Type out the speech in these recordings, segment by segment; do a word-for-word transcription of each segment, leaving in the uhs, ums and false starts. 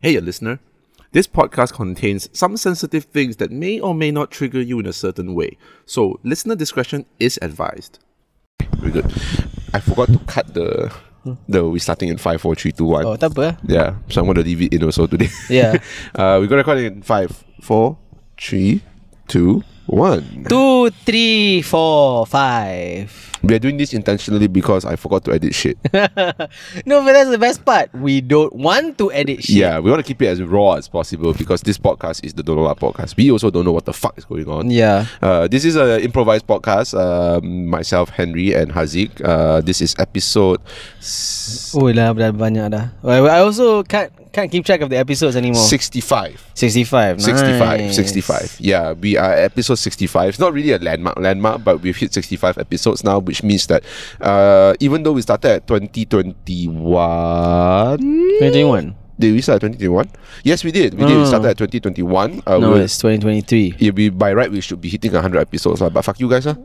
Hey, listener. This podcast contains some sensitive things that may or may not trigger you in a certain way. So, listener discretion is advised. Very good. I forgot to cut the the we starting in five, four, three, two, one. Oh, tak apa. Yeah, so I'm going to leave it in also today. Yeah. uh, we're going to record it in five, four, three, two, one. Two, three, four, five. We are doing this intentionally because I forgot to edit shit. No, but that's the best part. We don't want to edit shit. Yeah, we want to keep it as raw as possible because this podcast is the Don't Know What podcast. We also don't know what the fuck is going on. Yeah. Uh, this is an improvised podcast. Um, myself, Henry, and Haziq. Uh, this is episode. S- Oh, dah dah banyak dah. I I also can't can't keep track of the episodes anymore. sixty-five. sixty-five. Nice. sixty-five. sixty-five. Yeah, we are at episode sixty-five. It's not really a landmark, landmark, but we've hit sixty-five episodes now, which means that uh, even though we started at twenty twenty-one. twenty twenty-one. Did we start at twenty twenty-one? Yes, we did. We did. We Oh. started at twenty twenty-one. Uh, No, we're- it's twenty twenty-three. Yeah, we, by right, we should be hitting one hundred episodes. Uh, but fuck you guys, huh?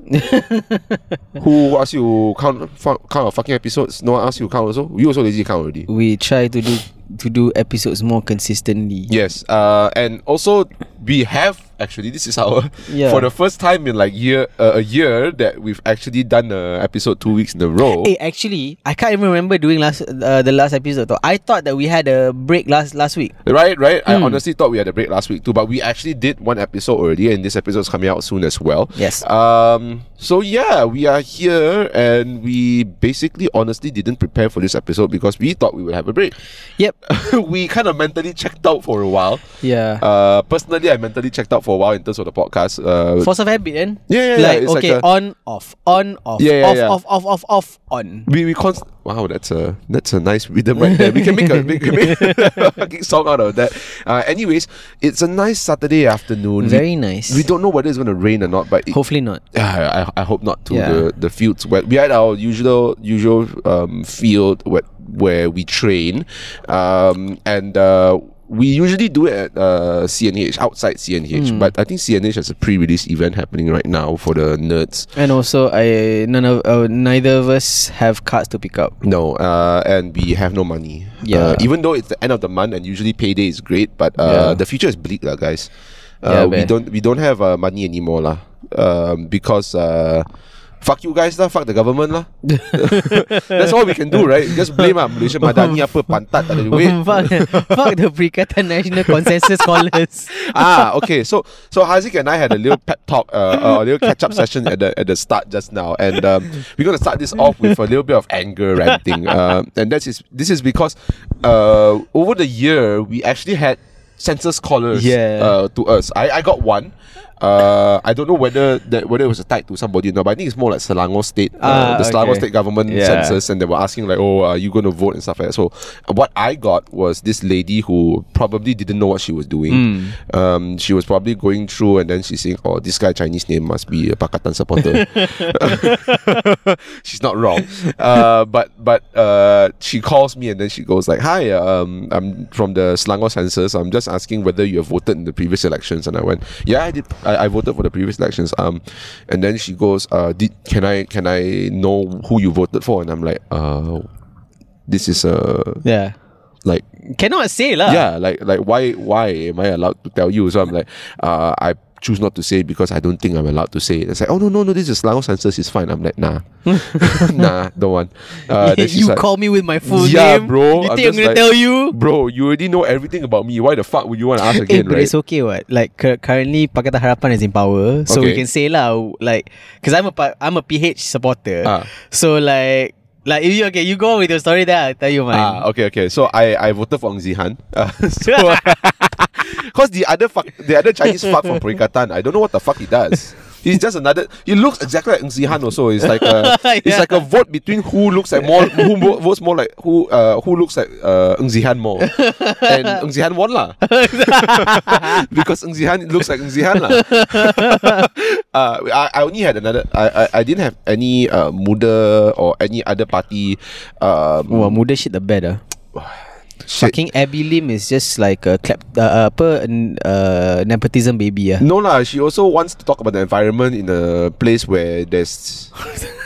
Who asked you count, fu- count our fucking episodes? No one asked you count also? You also lazy count already. We try to do to do episodes more consistently. Yes. Uh, and also, we have, actually, this is our, Yeah. for the first time in like year uh, a year that we've actually done a episode two weeks in a row. Hey, actually, I can't even remember doing last uh, the last episode. Though. I thought that we had a break last last week. Right, right. I Hmm. honestly thought we had a break last week too, but we actually did one episode already, and this episode is coming out soon as well. Yes. Um. So yeah, we are here, and we basically, honestly, didn't prepare for this episode because we thought we would have a break. Yep. We kind of mentally checked out for a while. Yeah. Uh, personally, I mentally checked out for a while in terms of the podcast. Uh, Force of habit, then. yeah, yeah, yeah. Like It's okay, like a- on, off, on, off, Yeah, yeah, off, yeah. off, off, off, off, on. we we const- Wow, that's a that's a nice rhythm right there. We can make a, we can make a fucking song out of that. Uh, anyways, it's a nice Saturday afternoon. Very we, nice. We don't know whether it's going to rain or not, but it, Hopefully not. Uh, I, I hope not too. Yeah. The the fields where we had our usual usual um, field where where we train, um, and uh, we usually do it at uh, C N H, outside C N H. Hmm. But I think C N H has a pre-release event happening right now for the nerds. And also, I none of uh, neither of us have cards to pick up. No, uh, and we have no money. Yeah. Uh, even though it's the end of the month and usually payday is great, but uh, Yeah. the future is bleak, lah, guys. Uh, Yeah, we man. don't we don't have uh, money anymore, lah. Um, because uh, fuck you guys, lah. Fuck the government, lah. That's all we can do, right? Just blame ah Malaysia Madani apa pantat tak ada duit. fuck, fuck the Perikatan National Consensus Scholars. Ah, okay. So, so Haziq and I had a little pep talk, uh, uh, a little catch up session at the at the start just now, and um, we're gonna start this off with a little bit of anger ranting, uh, and that is this is because uh, over the year we actually had census callers Yeah. uh, to us. I, I got one. Uh, I don't know whether that whether it was tied to somebody or not, but I think it's more like Selangor State, uh, Ah, the Selangor okay. State government Yeah. census, and they were asking like, "Oh, are you going to vote and stuff like that?" So, what I got was this lady who probably didn't know what she was doing. Mm. Um, she was probably going through, and then she's saying, "Oh, this guy Chinese name must be a Pakatan supporter." She's not wrong, uh, but but uh, she calls me and then she goes like, "Hi, um, I'm from the Selangor census. I'm just asking whether you have voted in the previous elections." And I went, "Yeah, I did. I, I voted for the previous elections." Um, and then she goes, uh, did, "Can I can I know who you voted for?" And I'm like, "Uh, this is uh Yeah. like." Cannot say lah. Yeah, like like why why am I allowed to tell you? So I'm like, uh, I choose not to say because I don't think I'm allowed to say it. It's like, oh no no no, this is Selangor census, it's fine. I'm like, nah, nah, don't want. Uh, then she's you like, call me with my full yeah, name, bro. You I'm think I'm just gonna like, tell you? bro, you already know everything about me. Why the fuck would you want to ask Eh, again, but right? it's okay, what? Like cu- currently, Pakatan Harapan is in power, so we Okay. can say lah, like, because I'm a pa- I'm a P H supporter, Ah. so like. Like if you okay, you go on with your story there. I'll tell you mine. Ah, okay, okay. So I, I voted for Ng Zihan. Uh, so, cause the other fuck, the other Chinese fuck from Perikatan, I don't know what the fuck he does. He's just another. He looks exactly like Ng Zihan. Also, it's like a, it's Yeah. like a vote between who looks like more, who mo- votes more like who, uh, who looks like uh, Ng Zihan more, and Ng Zihan won lah. Because Ng Zihan looks like Ng Zihan lah. uh, I, I only had another. I, I, I didn't have any uh, Muda or any other party. Um, Wah, muda shit the bed ah. shit. Fucking Abby Lim is just like a clap, uh, apa, uh, nepotism baby ah. No lah, she also wants to talk about the environment in a place where there's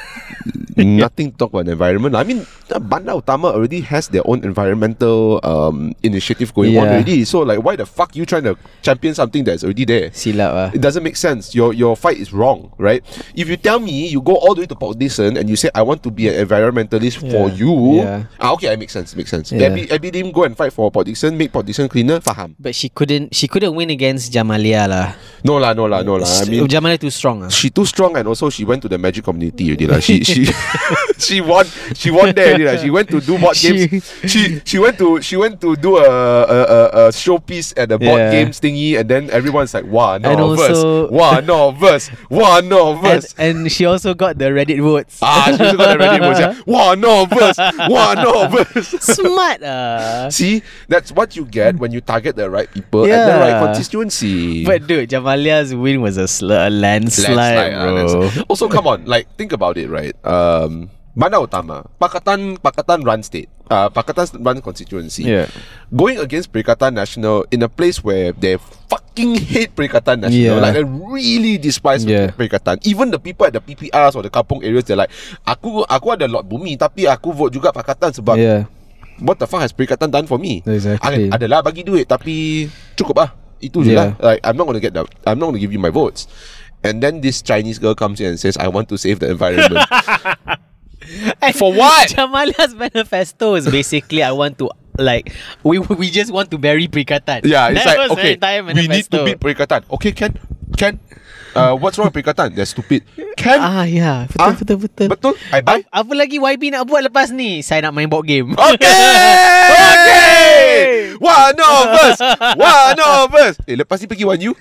Nothing to talk about environment. I mean, Bandar Utama already has their own environmental um, initiative going on Yeah. already. So like, why the fuck you trying to champion something that's already there? Silap ah. It doesn't make sense. Your your fight is wrong, right? If you tell me you go all the way to Port Dickson and you say I want to be an environmentalist for Yeah. you, Yeah. ah, okay, it makes sense. Makes sense. Yeah. Abby, Abby Lim go and fight for Port Dickson, make Port Dickson cleaner. Faham? But she couldn't. She couldn't win against Jamalia lah. No lah, no lah, no lah. I mean, Jamalia too strong ah. she too strong, and also she went to the Magic community already lah. She she she won she won there already lah. She went to do board She- games. She she went to she went to do a a, a, a showpiece at the board Yeah. games thingy, and then everyone's like, wow, And no verse, also- wow, no verse, wow, no And, verse. and she also got the Reddit votes. Ah, she also got the Reddit votes. Yeah. Wow, no verse, wow, no verse. Smart ah. See, that's what you get when you target the right people at the right Yeah. constituency. But dude, Jamalia's win was a, sl- a landslide, Landslide, ah, bro. landslide. Also, come on, like think about it, right? Um, Bandar Utama, Pakatan, Pakatan run state, uh, Pakatan run constituency. Yeah. Going against Perikatan Nasional in a place where they fucking hate Perikatan Nasional, Yeah. like they really despise Yeah. Perikatan. Even the people at the P P Rs or the kampung areas, they're like, aku aku ada lot bumi, tapi aku vote juga Pakatan sebab Yeah. what the fuck has Perikatan done for me? Exactly. Ad- Adalah bagi duit, tapi cukup lah. Itu je Yeah. lah. Like, I'm not gonna get that. I'm not gonna give you my votes. And then this Chinese girl comes in and says, I want to save the environment. For what? Jamalia's manifesto is basically I want to like we we just want to bury Perikatan. Yeah, it's That like, was her okay, entire we need manifesto. to beat Perikatan. Okay, Ken? Ken? Uh, what's wrong with Perikatan? They're stupid. Ken? Ah ya, betul Ah, betul betul. Betul? I buy? Apa, apa lagi Y B nak buat lepas ni? Saya nak main board game. Okay! Okay! One of us! One of us! Eh, lepas ni pergi One U?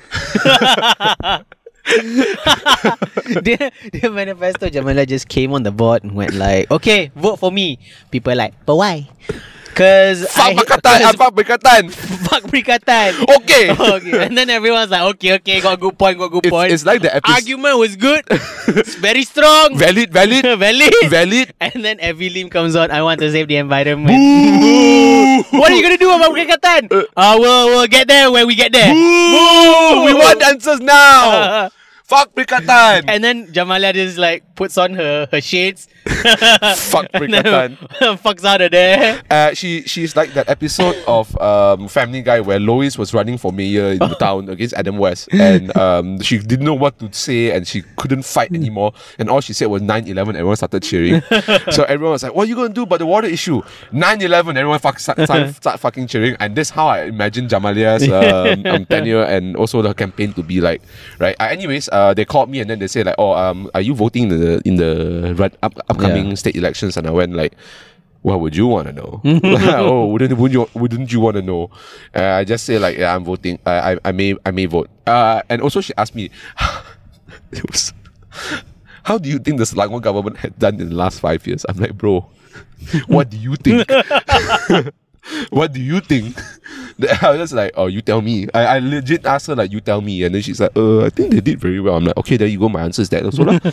dia dia manifesto Jamalia just came on the board and went like, okay, vote for me. People like, but why? Cause Fuck I- Perikatan! cause Apa Perikatan? fuck Perikatan. Okay! Okay, and then everyone's like, okay, okay, got good point, got good It's, point. it's like the episode. Argument was good. It's very strong. Valid, valid, Valid. valid. And then Evie Lim comes on. I want to save the environment. Boo! What are you gonna do about Perikatan? Uh, we'll we'll get there when we get there. Boo! We want answers now. Fuck Perikatan. And then Jamalia just like puts on her her shades. Fuck And then Perikatan. fucks out of there. Uh, she she's like that episode of um, Family Guy where Lois was running for mayor in the town against Adam West, and um, she didn't know what to say and she couldn't fight anymore, and all she said was nine eleven. Everyone started cheering. So everyone was like, "What are you gonna do about the water issue?" nine eleven. Everyone fuck, start, start, start fucking cheering, and that's how I imagine Jamalia's um, um, tenure and also the campaign to be like. Right. Uh, anyways, uh, they called me and then they said like, "Oh, um, are you voting in the in the run, up, upcoming Yeah. state elections?" And I went like, what would you want to know? Oh, wouldn't wouldn't you, wouldn't you want to know? Uh, I just say like, yeah, I'm voting. I, I I may I may vote. Uh, and also she asked me, it was, how do you think the Selangor government had done in the last five years? I'm like, bro, what do you think? What do you think? I was just like, oh, you tell me. I, I legit asked her like, you tell me, and then she's like, uh, I think they did very well. I'm like, okay, there you go. My answer is that also lah.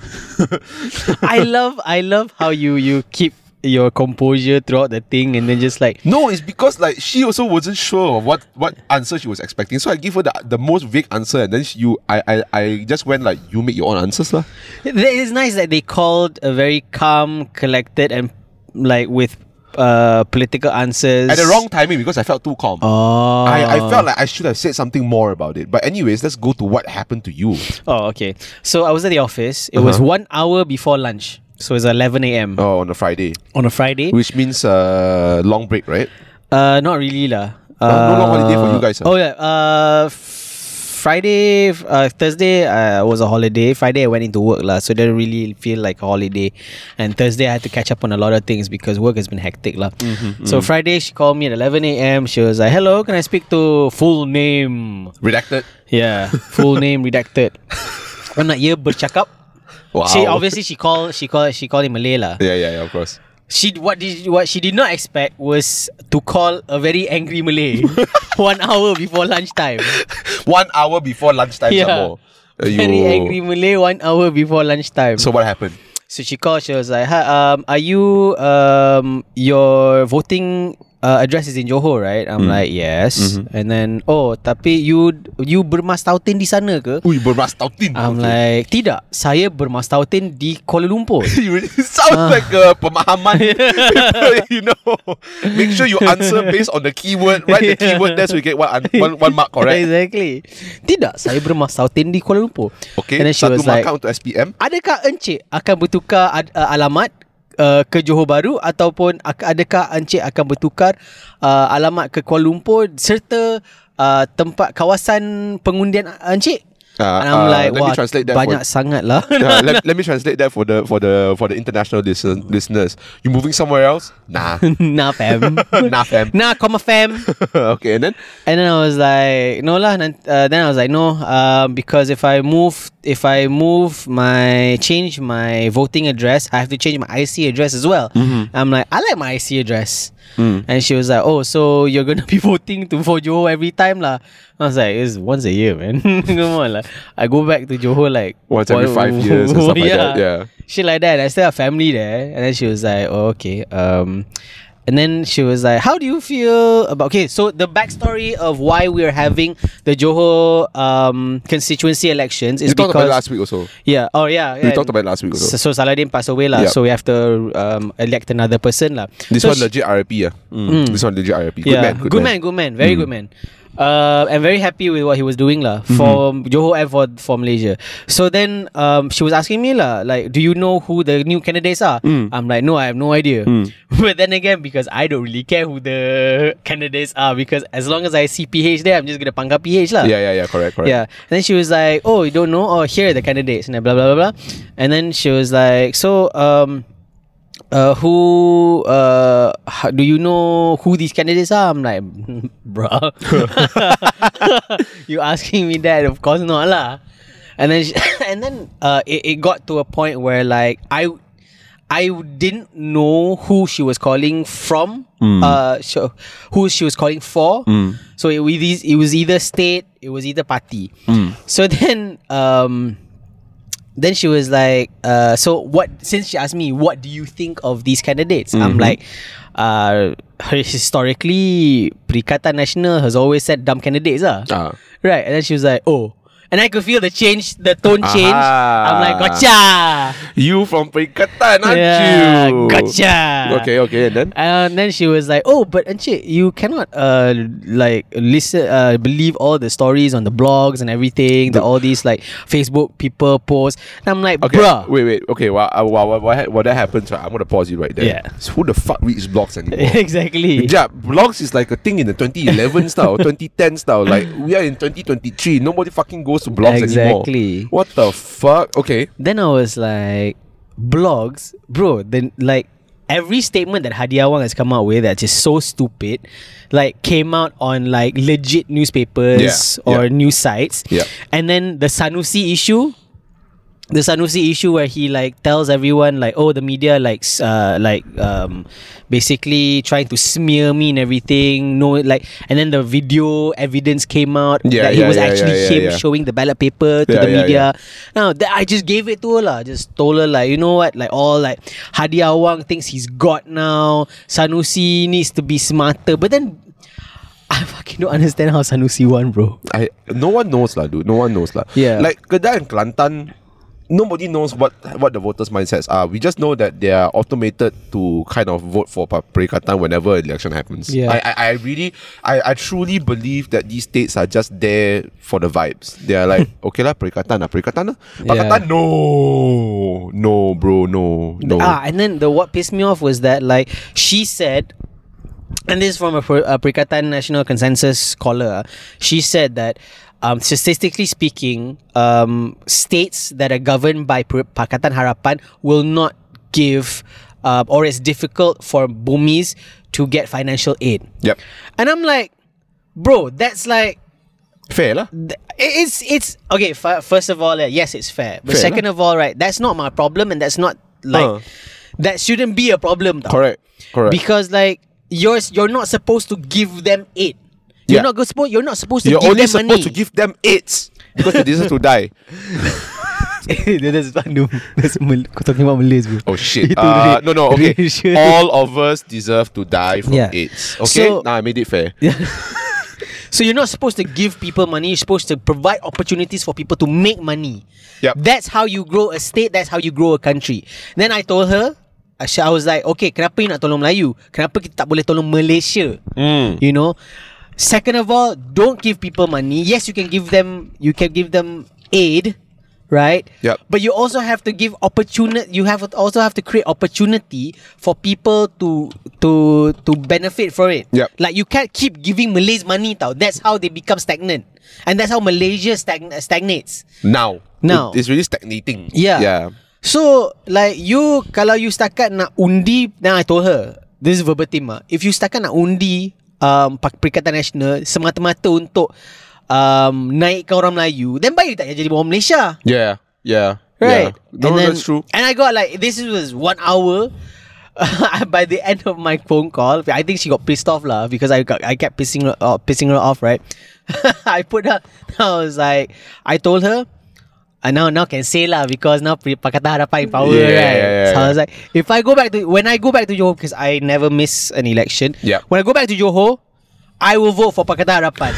I love I love how you you keep your composure throughout the thing and then just like No, it's because like she also wasn't sure of what, what answer she was expecting. So I give her the, the most vague answer, and then she, you I, I I just went like, you make your own answers lah. it's nice that they called a very calm, collected and like with uh political answers At the wrong timing because I felt too calm. Oh, I, I felt like I should have said something more about it. But anyways, let's go to what happened to you. Oh, okay. So I was at the office. It was Uh-huh. one hour before lunch. So it's eleven a.m. Oh, on a Friday, on a Friday. which means uh long break, right? Uh, not really lah. Uh, no long holiday for you guys, ah? Oh yeah. Uh, f- Friday, uh, Thursday uh, was a holiday. Friday I went into work lah, so it didn't really feel like a holiday. And Thursday I had to catch up on a lot of things because work has been hectic lah. Mm-hmm, So Friday she called me at eleven a.m. She was like, "Hello, can I speak to full name?" Redacted. Yeah, full name redacted. I'm like, yeah, bercakap. Wow. She obviously she called she called she called in Malay lah. Yeah, yeah, yeah, of course. She what did what she did not expect was to call a very angry Malay one hour before lunchtime. One hour before lunchtime, some Yeah. more. Uh, Very you- angry Malay one hour before lunchtime. So what happened? So she called. She was like, "Hi, um, are you um, you're voting uh, address is in Johor, right? I'm Mm. like, yes. Mhm. And then, oh, tapi you you bermastautin di sana ke? Ui, bermastautin. I'm Okay. like, tidak. Saya bermastautin di Kuala Lumpur. You really sound like a pemahaman. You know, make sure you answer based on the keyword. Write the keyword there so you get one an- one, one mark, correct? Exactly. Tidak, saya bermastautin di Kuala Lumpur. Okay, And then she satu was like, markah untuk S P M. adakah Encik akan bertukar ad, uh, alamat uh, ke Johor Bahru ataupun ak- adakah Encik akan bertukar uh, alamat ke Kuala Lumpur serta uh, tempat kawasan pengundian Encik? Uh, And I'm uh, like, let wah, me translate that banyak for, sangat lah. uh, let, let me translate that for the for the for the international listen, listeners. You moving somewhere else? Nah, Nah fam. nah, fam. Nah, comma fam. Okay, and then And then I was like, no lah. nan- Uh, then I was like, no, um, because if I move, if I move my change my voting address, I have to change my I C address as well. Mhm. I'm like, I like my I C address. Mm. And she was like, oh, so you're gonna be voting to for Johor every time lah. I was like, it's once a year, man. Come on lah. I go back to Johor like once every five years or stuff like that. Yeah. Shit like that. I still have family there. And then she was like, oh, okay. Um, and then she was like, how do you feel about... Okay, so the backstory of why we're having the Johor um, constituency elections is You talked about because... it last week also. Yeah. Oh, yeah. We yeah. talked about it last week So, also. so Saladin passed away lah. Yep. So we have to um, elect another person lah. This so one she- legit R I P, yeah. Mm. Mm. This one legit R I P. Good yeah. man, good, good man. man, good man, very Mm. good man. Uh, I'm very happy with what he was doing lah for Johor and for for Malaysia. So then um, she was asking me lah, like, do you know who the new candidates are? Mm. I'm like, no, I have no idea. Mm. But then again, because I don't really care who the candidates are, because as long as I see P H there, I'm just gonna pangkat P H lah. Yeah, yeah, yeah, correct, correct. Yeah. And then she was like, oh, you don't know? Oh, here are the candidates. And then blah, blah, blah, blah. And then she was like, so, um, uh, who, uh, how, do you know who these candidates are? I'm like, bruh. You asking me that? Of course not lah. And then, she, and then, uh, it, it got to a point where like, I, I didn't know who she was calling from, Mm. uh, so, who she was calling for. Mm. So it was, either- it was either state, it was either party. Mm. So then, um, then she was like, uh, so what? Since she asked me, what do you think of these candidates? I'm Mhm. like, uh, historically, Perikatan Nasional has always said dumb candidates, ah, Ah. right? And then she was like, oh. And I could feel the change, the tone change. Aha. I'm like, gotcha. You from Perikatan, aren't Yeah, you? gotcha. Okay, okay, and then? And then she was like, "Oh, but Encik, you cannot uh like listen uh believe all the stories on the blogs and everything. The, all these like Facebook people post." And I'm like, Okay, "Bruh." wait, wait. Okay, while, uh, while, while, while, while that happens, right, I'm going to pause you right there. Yeah. So who the fuck reads blogs anymore? Exactly. Yeah, blogs is like a thing in the twenty eleven style, twenty ten style. Like, we are in twenty twenty-three. Nobody fucking goes to blogs anymore. Exactly. What the fuck? Okay. Then I was like, blogs, bro. Then like every statement that Hadi Awang has come out with that's just so stupid, like came out on like legit newspapers Yeah, or yeah. news sites. Yeah. And then the Sanusi issue. The Sanusi issue where he like tells everyone like, oh, the media like s- uh like um basically trying to smear me and everything. No, like, and then the video evidence came out Yeah, that it yeah, was yeah, actually yeah, yeah, him yeah. showing the ballot paper to Yeah, the yeah, media. Now that I just gave it to her lah. Just told her like, you know what, like all like Hadi Awang thinks he's God now. Sanusi needs to be smarter. But then I fucking don't understand how Sanusi won, bro. I no one knows lah, dude. No one knows lah. Yeah. Like Kedah and Kelantan, nobody knows what what the voters' mindsets are. We just know that they are automated to kind of vote for Pa- Perikatan whenever election happens. Yeah. I, I, I really, I, I truly believe that these states are just there for the vibes. They are like, okay lah, Perikatan lah, Perikatan lah. Pakatan, no, no, bro, no, no. Ah, and then the what pissed me off was that like she said, and this is from a, Per- a Perikatan National Consensus scholar. She said that um, statistically speaking, um, states that are governed by Per- Pakatan Harapan will not give, uh, or it's difficult for Bumis to get financial aid. Yep. And I'm like, bro, that's like. Fair lah. Th- It's it's okay. F- first of all, uh, yes, it's fair. But Fair second of all, right, that's not my problem, and that's not like Uh. that shouldn't be a problem. Tau. Correct. Correct. Because like you're you're not supposed to give them aid. You're Yeah. not go- supposed. You're not supposed to You're give only them supposed money. to give them AIDS because they deserve to die. That's fun. That's Mal- talking about Malays, bro. Oh shit. Itu Uh, ra- no, no, okay. racial. All of us deserve to die from Yeah. AIDS. Okay? So- now I made it fair. Yeah. So you're not supposed to give people money. You're supposed to provide opportunities for people to make money. Yep. That's how you grow a state. That's how you grow a country. Then I told her, I was like, okay, kenapa you nak tolong Melayu? Kenapa kita tak boleh tolong Malaysia? Mm. You know. Second of all, don't give people money. Yes, you can give them. You can give them aid, right? Yep. But you also have to give opportunity. You have also have to create opportunity for people to to to benefit for it. Yep. Like you can't keep giving Malays money, tau. That's how they become stagnant, and that's how Malaysia stagn- stagnates. Now. Now. It- it's really stagnating. Yeah. Yeah. So like you, kalau you setakat nak undi, then I told her, this is verbatim ah. If you setakat nak undi um, Perikatan Nasional semata-mata untuk um, naikkan orang Melayu, then baik you tak payah jadi orang Malaysia. Yeah. Yeah. Right. Yeah. No, and then, that's true. And I got like, this was one hour. By the end of my phone call, I think she got pissed off lah, because I got I kept pissing her, uh, pissing her off, right? I put her, I was like, I told her, and now now can say lah, because now Pakatan Harapan in power, Yeah, right? yeah, yeah, So I yeah. was like, if I go back to, when I go back to Johor, because I never miss an election, Yeah. when I go back to Johor, I will vote for Pakatan Harapan.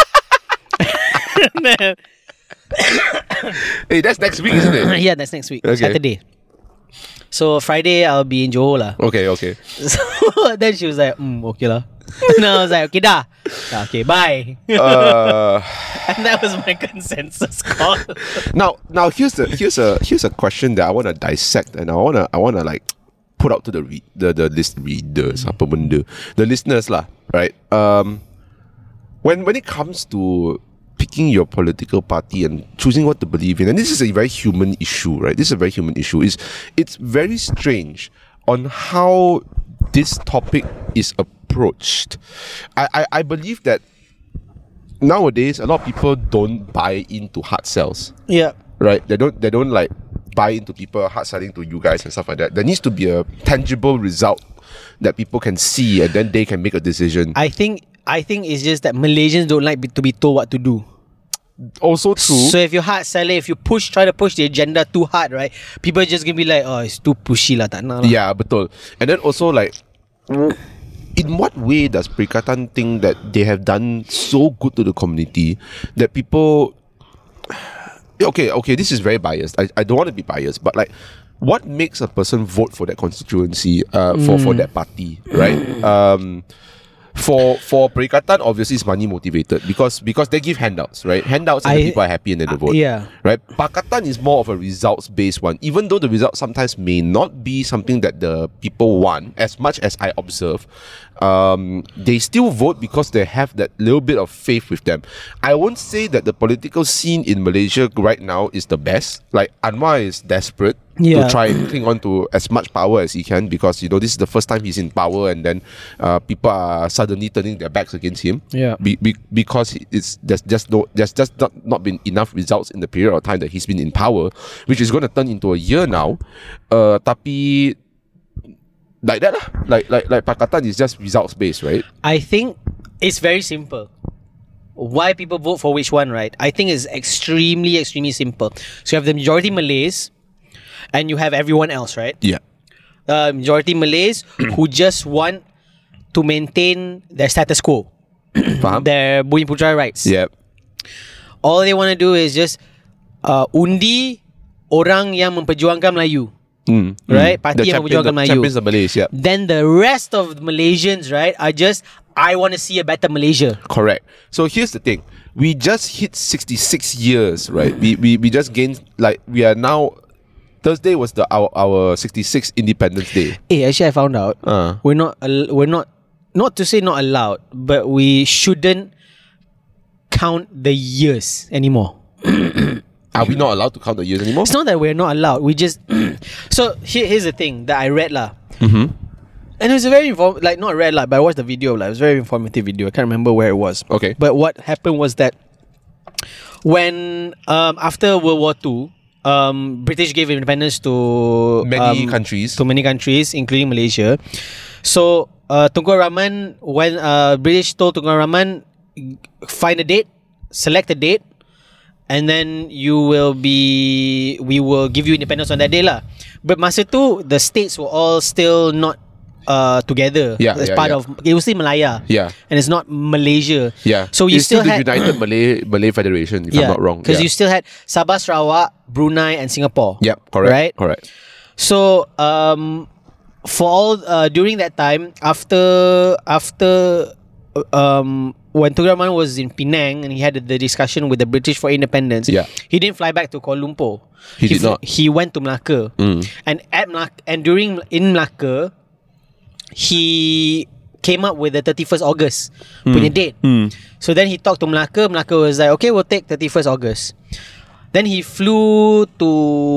Hey, that's next week, isn't it? Yeah, that's next week, Okay. Saturday. So Friday I'll be in Johor lah. Okay, okay. So then she was like, mm, okay lah. And I was like, okay dah. Dah, okay, bye. Uh, And that was my consensus call. now, now here's a here's a here's a question that I want to dissect, and I wanna I wanna like put out to the re- the the list readers, apa benda, the listeners lah, right? Um, when when it comes to picking your political party and choosing what to believe in, and this is a very human issue, right? This is a very human issue. Is it's very strange on how this topic is approached. I, I, I believe that nowadays a lot of people don't buy into hard sells, Yeah. right? They don't they don't like buy into people hard selling to you guys and stuff like that. There needs to be a tangible result that people can see, and then they can make a decision. I think I think it's just that Malaysians don't like be, to be told what to do. Also true. So if you're hard selling, if you push, try to push the agenda too hard, right? People are just gonna be like, oh, it's too pushy lah, tak nak lah. Yeah, betul. And then also like, in what way does Perikatan think that they have done so good to the community that people... Okay, okay, this is very biased. I, I don't want to be biased, but like, what makes a person vote for that constituency, uh, for, for that party, right? Um... For for Perikatan, obviously it's money motivated because because they give handouts, right? Handouts and I- the people are happy and then they vote. yeah. Right? Pakatan is more of a results based one. Even though the results sometimes may not be something that the people want, as much as I observe, um, they still vote because they have that little bit of faith with them. I won't say that the political scene in Malaysia right now is the best. Like Anwar is desperate Yeah. to try and cling on to as much power as he can because you know this is the first time he's in power, and then uh, people are suddenly turning their backs against him. Yeah. Be, be, because it's there's just no there's just not, not been enough results in the period of time that he's been in power, which is going to turn into a year now. Uh, tapi like that lah. Like like like Pakatan is just results based, right? I think it's very simple. Why people vote for which one, right? I think it's extremely, extremely simple. So you have the majority Malays, and you have everyone else, right? Yeah. Uh, majority Malays who just want to maintain their status quo, Faham? their Bumi Putra rights. Yeah. All they want to do is just uh, undi orang yang memperjuangkan Melayu. Mm, Right? mm. Parti The yang champion, memperjuangkan the Melayu. champions of Malaysia. Then the rest of Malaysians, right, are just, I want to see a better Malaysia. Correct. So here's the thing. We just hit sixty-six years, right? We, we we just gained, like, we are now... Thursday was the our, our sixty-sixth Independence Day. Eh, actually, I found out Uh. we're not al- we're not not to say not allowed, but we shouldn't count the years anymore. Are we not allowed to count the years anymore? It's not that we're not allowed. We just so here, here's the thing that I read lah, Mm-hmm. and it was a very inform like not read lah, but I watched the video lah. It was a very informative video. I can't remember where it was. Okay. But what happened was that when um after World War Two, um British gave independence to Many um, countries. to many countries, including Malaysia. So uh, Tunku Rahman, when uh, British told Tunku Rahman, find a date, select a date, and then you will be we will give you independence on that day lah. But masa tu the states were all still not uh together. Yeah, as yeah, part yeah. of it was still Malaya. Yeah. And it's not Malaysia. Yeah. So you it's still, still the had United Malay Malay Federation, if I'm not wrong. because Yeah. you still had Sabah, Sarawak, Brunei, and Singapore. Yep, correct. Right? Correct. So um, for all uh, during that time, after after um, when Tun Rahman was in Penang and he had the discussion with the British for independence, Yeah. he didn't fly back to Kuala Lumpur. He did fl- not. He went to Melaka, Mm. and at Melaka, and during in Melaka, he came up with the thirty-first August punya date. Mm. So then he talked to Melaka. Melaka was like, okay, we'll take thirty-first August. Then he flew to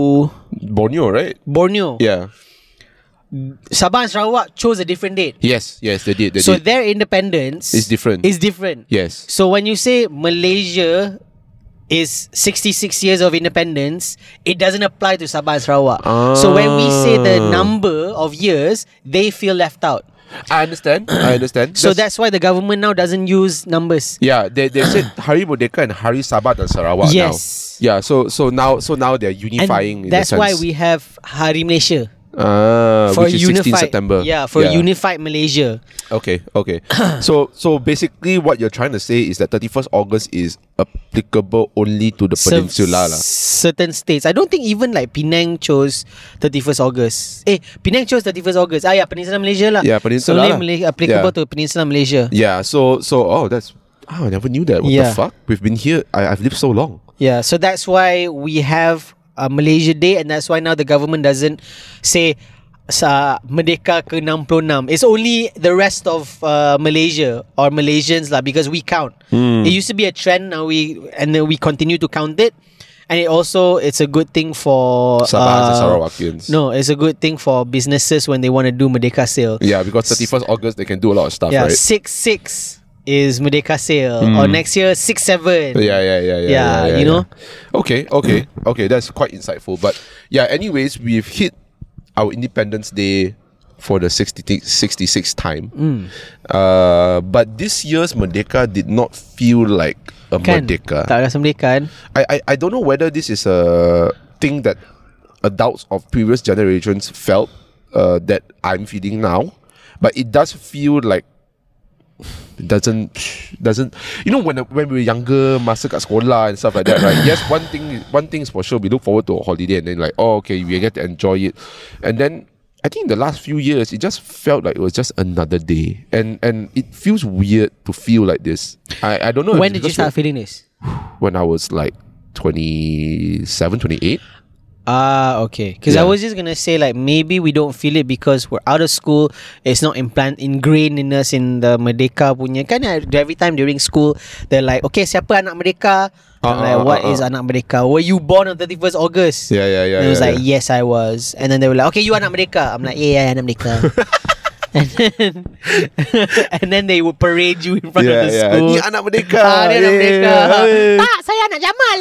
Borneo, right? Borneo. Yeah. Sabah and Sarawak chose a different date. Yes, yes, they did. They So did. their independence It's different. Is different. Yes. So when you say Malaysia is sixty-six years of independence, it doesn't apply to Sabah and Sarawak. So when we say the Ah. number of years, they feel left out. I understand. I understand. So that's why the government now doesn't use numbers. Yeah, they, they said Hari Merdeka and Hari Sabah dan Sarawak Yes. now. Yeah, so so now so now they're unifying. And that's in the why sense. we have Hari Malaysia. Ah, For which is unified, sixteenth September. Yeah, for unified Malaysia. Okay, okay. so so basically what you're trying to say is that thirty-first August is applicable only to the Cer- peninsula lah. certain states. I don't think even like Penang chose thirty-first August. Eh, Penang chose thirty-first August. Ah, yeah, Peninsula Malaysia lah. Yeah, Peninsula So only lah. Malay- applicable Yeah. to Peninsula Malaysia. Yeah, so so oh that's oh, I never knew that. What Yeah. the fuck? We've been here. I, I've lived so long. Yeah, so that's why we have a Malaysia Day, and that's why now the government doesn't say sa Merdeka ke enam puluh enam. It's only the rest of uh, Malaysia or Malaysians lah, because we count. Hmm. It used to be a trend, now we and then we continue to count it, and it also it's a good thing for Sabah and uh, Sarawakians. No, it's a good thing for businesses when they want to do Merdeka sale. Yeah, because thirty-first August they can do a lot of stuff, Yeah, right? six six is Merdeka sale, or next year six seven. Yeah, yeah, yeah, yeah. Yeah, you know? Okay, okay, okay. That's quite insightful. But yeah, anyways, we've hit our Independence Day for the sixty, sixty-sixth time. Mm. Uh, but this year's Merdeka did not feel like a Kan? Merdeka. Tak rasa merdeka kan? I, I I don't know whether this is a thing that adults of previous generations felt uh, that I'm feeling now, but it does feel like it doesn't doesn't you know when when we were younger, masa kat sekolah and stuff like that, right? Yes, one thing one thing is for sure, we look forward to a holiday and then like, oh okay, we get to enjoy it, and then I think in the last few years it just felt like it was just another day, and and it feels weird to feel like this. I I don't know if When it's did you because start feeling this? when I was like twenty-seven, twenty-eight. Ah, okay. Because I Yeah. was just gonna say like maybe we don't feel it because we're out of school. It's not implant ingrained in us in the Merdeka punya. Kan every time during school they're like, okay, siapa anak Merdeka? Uh, I'm like, uh, what uh, is uh. anak Merdeka? Were you born on thirty-first August? Yeah, yeah, yeah. And it was yeah, like, yeah. yes, I was. And then they were like, okay, you anak Merdeka. I'm like, yeah, yeah, anak Merdeka. and then and then they would parade you in front yeah, of the yeah. school. Ni anak Merdeka. Ah, dia anak Yeah, Merdeka. yeah. Tak, saya anak Jamal.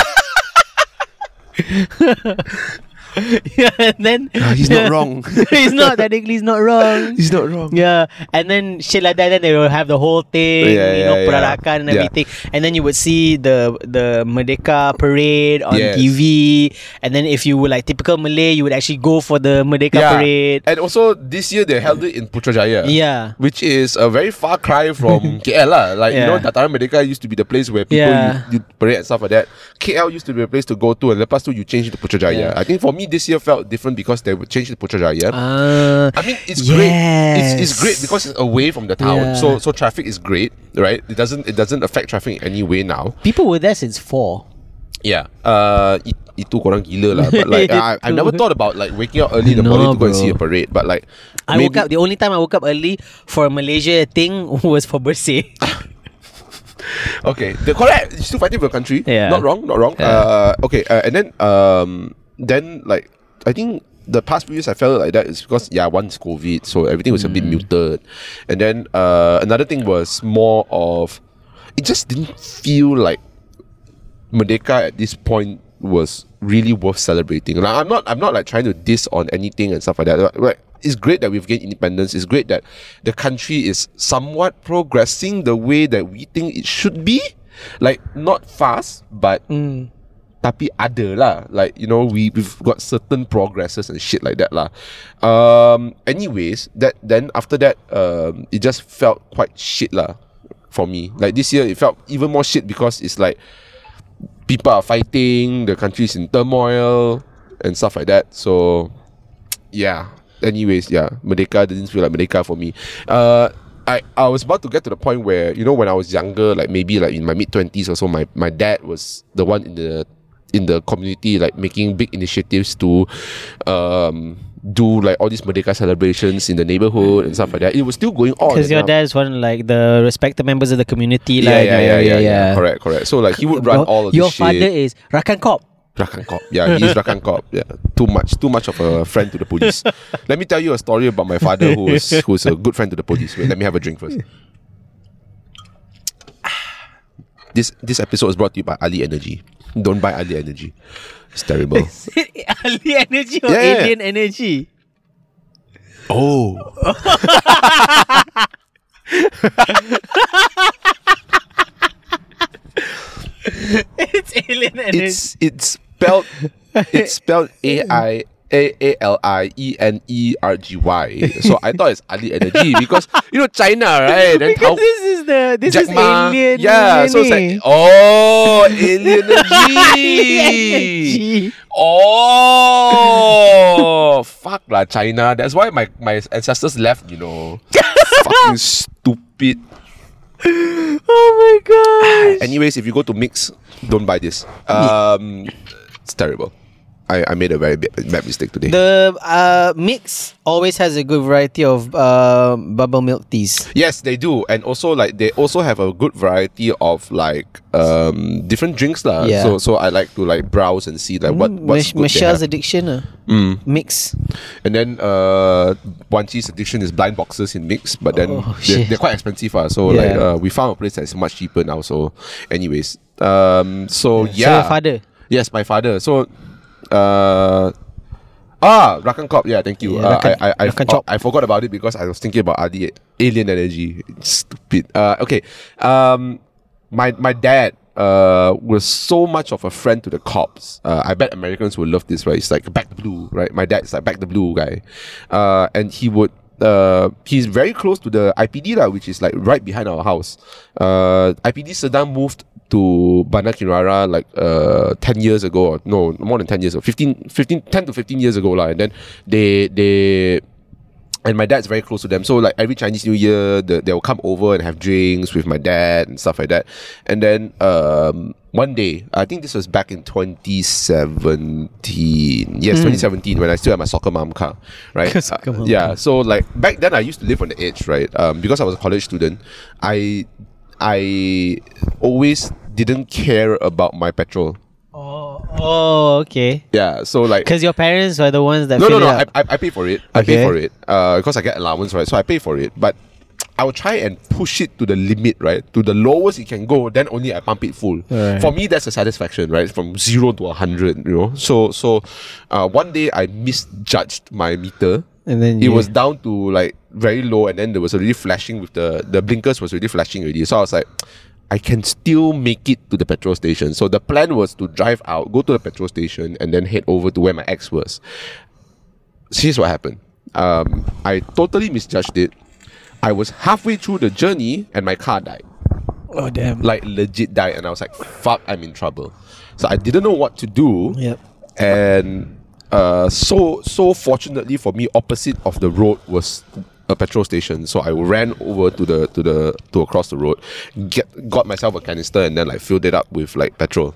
Yeah, and then Ah, he's not wrong. he's not technically he's not wrong. He's not wrong. Yeah, and then shit like that. Then they will have the whole thing, Yeah, you know, yeah, yeah. perarakan and Yeah. everything. And then you would see the the Merdeka parade on Yes. T V. And then if you were like typical Malay, you would actually go for the Merdeka Yeah. parade. And also this year they held it in Putrajaya. Yeah. Which is a very far cry from K L lah. Like you Yeah. know, Dataran Merdeka used to be the place where people Yeah. you, you parade and stuff like that. K L used to be a place to go to, and lepas tu you change it to Putrajaya. Yeah. I think for me this year felt different because they would change it to Putrajaya. Ah, I mean, it's great. It's, it's yes. great because it's away from the town, Yeah. so so traffic is great, right? It doesn't it doesn't affect traffic in any way now. people were there since four. Yeah. Uh, it, itu korang gila lah. But like, I, I never thought about like waking up early in the No, morning to go and bro. see a parade. But like, I maybe, woke up. The only time I woke up early for a Malaysia thing was for birthday. Okay, the correct. You're still fighting for your country. Yeah. Not wrong. Not wrong. Yeah. Uh, okay. Uh, and then um, then like I think the past few years I felt like that is because yeah, once COVID, so everything was a bit muted, and then uh, another thing was more of it just didn't feel like Merdeka at this point was really worth celebrating. Like, I'm not I'm not like trying to diss on anything and stuff like that. Like, it's great that we've gained independence. It's great that the country is somewhat progressing the way that we think it should be. Like not fast, but Mm. tapi ada lah. Like, you know, we, we've got certain progresses and shit like that lah. Um, anyways, that then after that, um, it just felt quite shit lah for me. Like this year, it felt even more shit because it's like people are fighting, the country's in turmoil and stuff like that. So, yeah. Anyways, yeah, Merdeka didn't feel like Merdeka for me. Uh, I, I was about to get to the point where, you know, when I was younger, like maybe like in my mid twenties or so, my, my dad was the one in the in the community, like making big initiatives to um, do like all these Merdeka celebrations in the neighborhood and stuff like that. It was still going on. Because your and, um, dad is one like the respected members of the community. yeah, like, yeah, yeah, yeah, yeah, Correct, correct. So like he would run Your- all of Your this father shit. is Rakan Kop. Rakan Cop. Yeah, he's Rakan Cop. Yeah, too much, too much of a friend to the police. Let me tell you a story about my father, who is who's a good friend to the police. Wait, let me have a drink first. This this episode is brought to you by Ali Energy. Don't buy Ali Energy. It's terrible. Ali energy or Yeah, yeah. alien energy? Oh. It's alien energy. It's it's spelled it's spelled A I A A L I E N E R G Y. So I thought it's Ali Energy because you know China, right? Then because how this is the this Jack is Ma, alien. yeah, so it's like oh, alien energy. energy. Oh, fuck lah, China. That's why my, my ancestors left, you know. Fucking stupid. Oh my gosh. Anyways, if you go to Mix, don't buy this. Um, it's terrible. I, I made a very bad, bad mistake today. The uh, Mix always has a good variety of uh, bubble milk teas. Yes, they do, and also like they also have a good variety of like um different drinks lah. Yeah. So so I like to like browse and see like what Mm, what's Mich- good they Michelle's have. addiction. Uh. Mm. Mix. And then uh, Wan Chi's addiction is blind boxes in Mix, but then Oh, they're, shit. they're quite expensive. Uh, so like Yeah. uh, we found a place that's much cheaper now. So, anyways, um, so So yeah, your father. yes, my father. So, uh, ah, Rakan Cop. Yeah, thank you. Yeah, uh, Rakan- I I I, Rakan oh, Chop. I forgot about it because I was thinking about Ali, alien energy. Stupid. Uh, okay. Um, my my dad uh was so much of a friend to the cops. Uh, I bet Americans will love this, right? It's like Back the Blue, right? My dad's like Back the Blue guy, uh, and he would. Uh, he's very close to the I P D lah, which is like right behind our house. Uh, I P D Sedang moved to Bandar Kirara like uh ten years ago, or no, more than ten years ago, fifteen, fifteen, ten to fifteen years ago lah. And then they they and my dad's very close to them. So like every Chinese New Year, the, they'll come over and have drinks with my dad and stuff like that. And then um, one day, I think this was back in twenty seventeen. Yes, Mm. twenty seventeen, when I still had my soccer mom car, right? Soccer Uh, mom yeah. car. So like back then, I used to live on the edge, right? Um, because I was a college student, I I always didn't care about my petrol. Oh, oh, okay. Yeah. So like. Because your parents were the ones that No, no, fill no. it I, up. I, I pay for it. I pay Okay. for it. Uh, because I get allowance, right? So I pay for it. But I will try and push it to the limit, right? To the lowest it can go. Then only I pump it full. Right. For me, that's a satisfaction, right? From zero to a hundred, you know. So, so, uh, one day I misjudged my meter. And then It you- was down to like very low, and then there was already flashing with the the blinkers was already flashing already. So I was like, I can still make it to the petrol station. So the plan was to drive out, go to the petrol station, and then head over to where my ex was. Here's what happened. Um, I totally misjudged it. I was halfway through the journey and my car died. Oh, damn. Like legit died, and I was like, "Fuck, I'm in trouble." So I didn't know what to do. Yep. And uh, so so fortunately for me, opposite of the road was a petrol station. So I ran over to the to the to across the road, get got myself a canister, and then like filled it up with like petrol.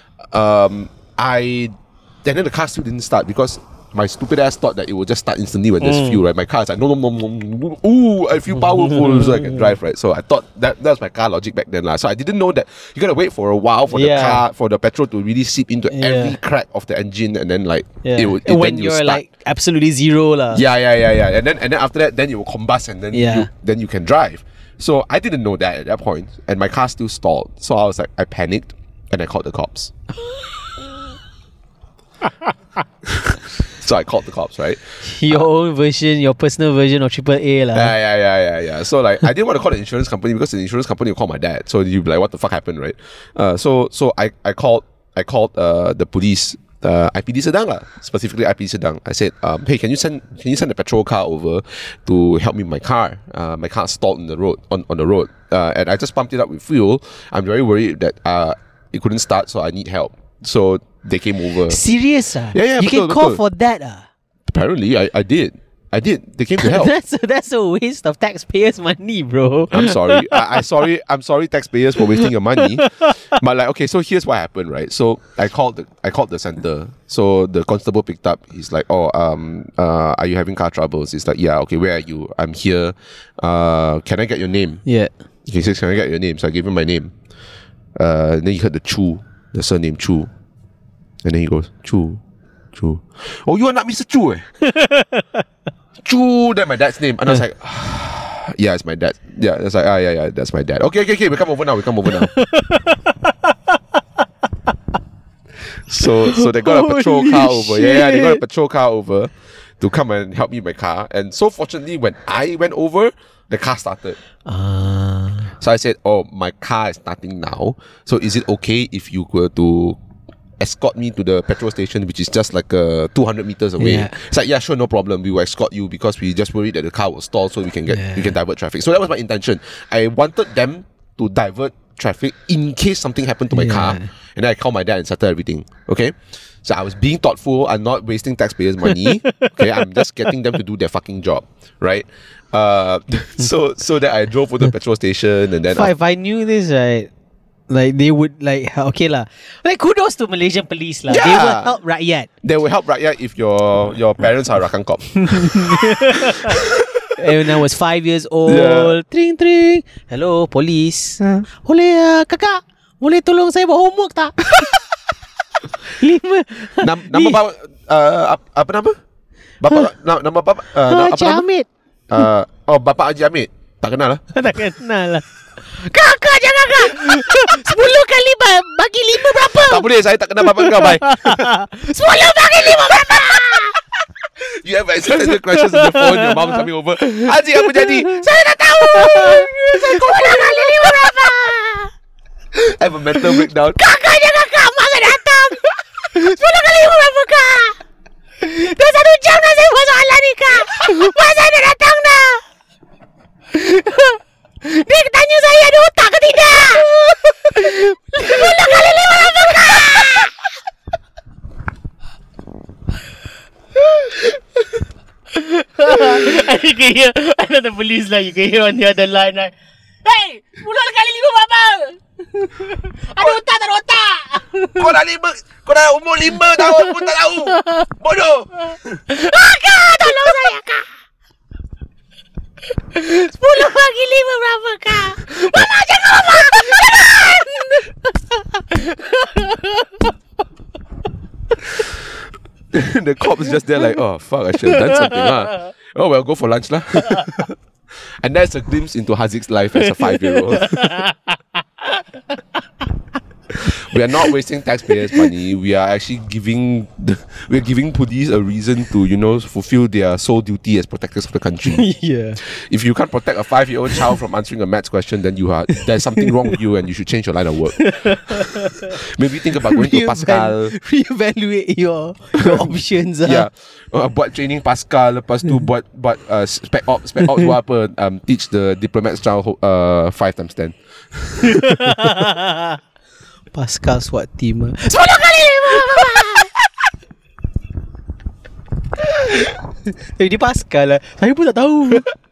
Um, I and then the car still didn't start because my stupid ass thought that it would just start instantly when there's fuel, right? My car is like, no, no, no, no, no, ooh, I feel powerful, so I can drive, right? So I thought that that was my car logic back then, lah. So I didn't know that you gotta wait for a while for Yeah. the car, for the petrol to really seep into Yeah. every crack of the engine, and then like Yeah. it would. It, And when then you you're start. like absolutely zero, lah. Yeah, yeah, yeah, yeah. And then and then after that, then it will combust, and then Yeah. you, then you can drive. So I didn't know that at that point, and my car still stalled. So I was like, I panicked, and I called the cops. So I called the cops, right? Your own version, your personal version of triple A lah. Yeah, yeah, yeah, yeah, yeah. So like, I didn't want to call the insurance company because the insurance company will call my dad. So you'd be like, what the fuck happened, right? Uh, so so I, I called I called uh, the police, uh, I P D Sedang lah, specifically I P D Sedang. I said, um, hey, can you send can you send a patrol car over to help me with my car? Uh, my car stalled in the road on, on the road, uh, and I just pumped it up with fuel. I'm very worried that uh, it couldn't start, so I need help. So they came over. Serious ah? Yeah, yeah. You betul, can call betul. for that ah? Apparently, I, I did. I did. They came to help. that's a, that's a waste of taxpayers' money, bro. I'm sorry. I, I sorry. I'm sorry, taxpayers, for wasting your money. But like, okay, so here's what happened, right? So I called the I called the center. So the constable picked up. He's like, oh, um, uh, are you having car troubles? He's like, yeah. Okay, where are you? I'm here. Uh, can I get your name? Yeah. He says, can I get your name? So I gave him my name. Uh, then he heard the Chu, the surname Chu, and then he goes, Chu, Chu. Oh, you are not Mister Chu, eh? Chu, that's my dad's name. And I was like, yeah, it's my dad. Yeah, it's like, ah, yeah, yeah, that's my dad. Okay, okay, okay, we come over now, we come over now. so so they got a patrol Holy car over. Yeah, yeah, they got a shit. patrol car over to come and help me with my car. And so fortunately, when I went over, the car started. Ah. So I said, oh, my car is starting now. So is it okay if you were to escort me to the petrol station, which is just like uh, two hundred meters away? Yeah. It's like, yeah, sure, no problem. We will escort you because we just worried that the car will stall so we can get Yeah. we can divert traffic. So that was my intention. I wanted them to divert traffic in case something happened to my Yeah. car. And then I called my dad and settled everything. Okay? So I was being thoughtful. I'm not wasting taxpayers' money. Okay? I'm just getting them to do their fucking job. Right? Uh, so so that I drove to the petrol station and then If I, if I knew this, right, like they would like okay lah. Like kudos to Malaysian police lah. They Yeah. will help rakyat. they will help rakyat if your your parents are Rakan Cop. And when I was five years old, Yeah. tring tring. Hello, police. Boleh uh, kakak, boleh tolong saya buat homework tak? Lima. Nam, nama bapa uh, apa, apa nama? Bapa na, nama bapa uh, na, apa Cik nama? Hamid. Uh, oh, bapa Haji Hamid. Tak kenal lah. Tak kenal lah. Kakak jangan kak. Sepuluh kali ba- bagi lima berapa? Tak boleh, saya tak kenal bapa kau, bye. Sepuluh bagi lima berapa? You have existential questions on the phone. Your mom's coming over. Haji, apa jadi? Saya tak tahu. Saya sepuluh kali lima berapa? I have a mental breakdown. Kakak jangan kak. Mak saya datang. Sepuluh kali lima berapa kak? Dah satu jam dah saya buat soalan ni kak. Mak saya dah datang dah. Dia tanya saya ada otak ke tidak. Sepuluh kali lima berapa kak? And you can hear another police like you can hear on the other line like, hey, sepuluh kali lima berapa? Ada otak tak ada otak? Kau dah lima, kau dah umur lima tahun pun tak tahu. Bodoh. Kak, tolong saya kak. Sepuluh bagi lima berapa kak? Mama jangan mama. The cop is just there like, oh fuck, I should have done something, huh? Oh well, go for lunch lah. And that's a glimpse into Hazik's life as a five-year-old. We are not wasting taxpayers' money. We are actually giving the, we are giving police a reason to, you know, fulfill their sole duty as protectors of the country. Yeah. If you can't protect a five-year-old child from answering a maths question, then you are there's something wrong with you, and you should change your line of work. Maybe think about going to Pascal. Reevaluate your your options. Yeah, uh, buat training Pascal, lepas tu buat buat uh, spec ops, spec ops buat apa? Um, teach the diplomat's child uh five times ten. Pascal SWAT team. Sepuluh kali lima. Eh, dia Pascal lah. Saya pun tak tahu.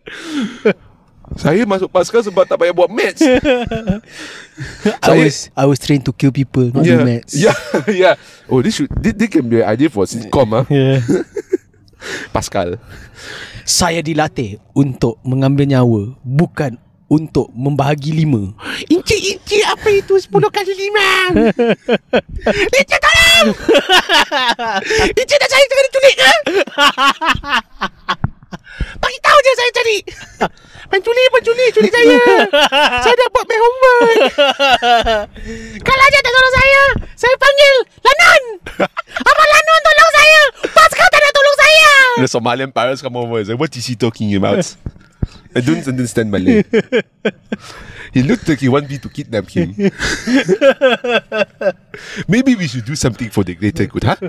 Saya masuk Pascal sebab tak payah buat maths. I was I was trained to kill people, not yeah, do maths. yeah, yeah. Oh, this should this, this can be an idea for sitcom, ah. Yeah. Pascal. Saya dilatih untuk mengambil nyawa, bukan untuk membahagi lima. Inci-inci apa itu sepuluh kali lima? Inci tolong! Inci dah saya tengah diculik ke? Bagi tahu je saya cari. Penculik, penculik, culik saya. Saya dah buat my homework. Kalau dia tak tolong saya, saya panggil Lanon. Abang Lanon tolong saya. Pascal tak nak tolong Somalian pirates come over and say, what is he talking about? I don't understand Malay. He looked like he wanted me to kidnap him. Maybe we should do something for the greater good, huh?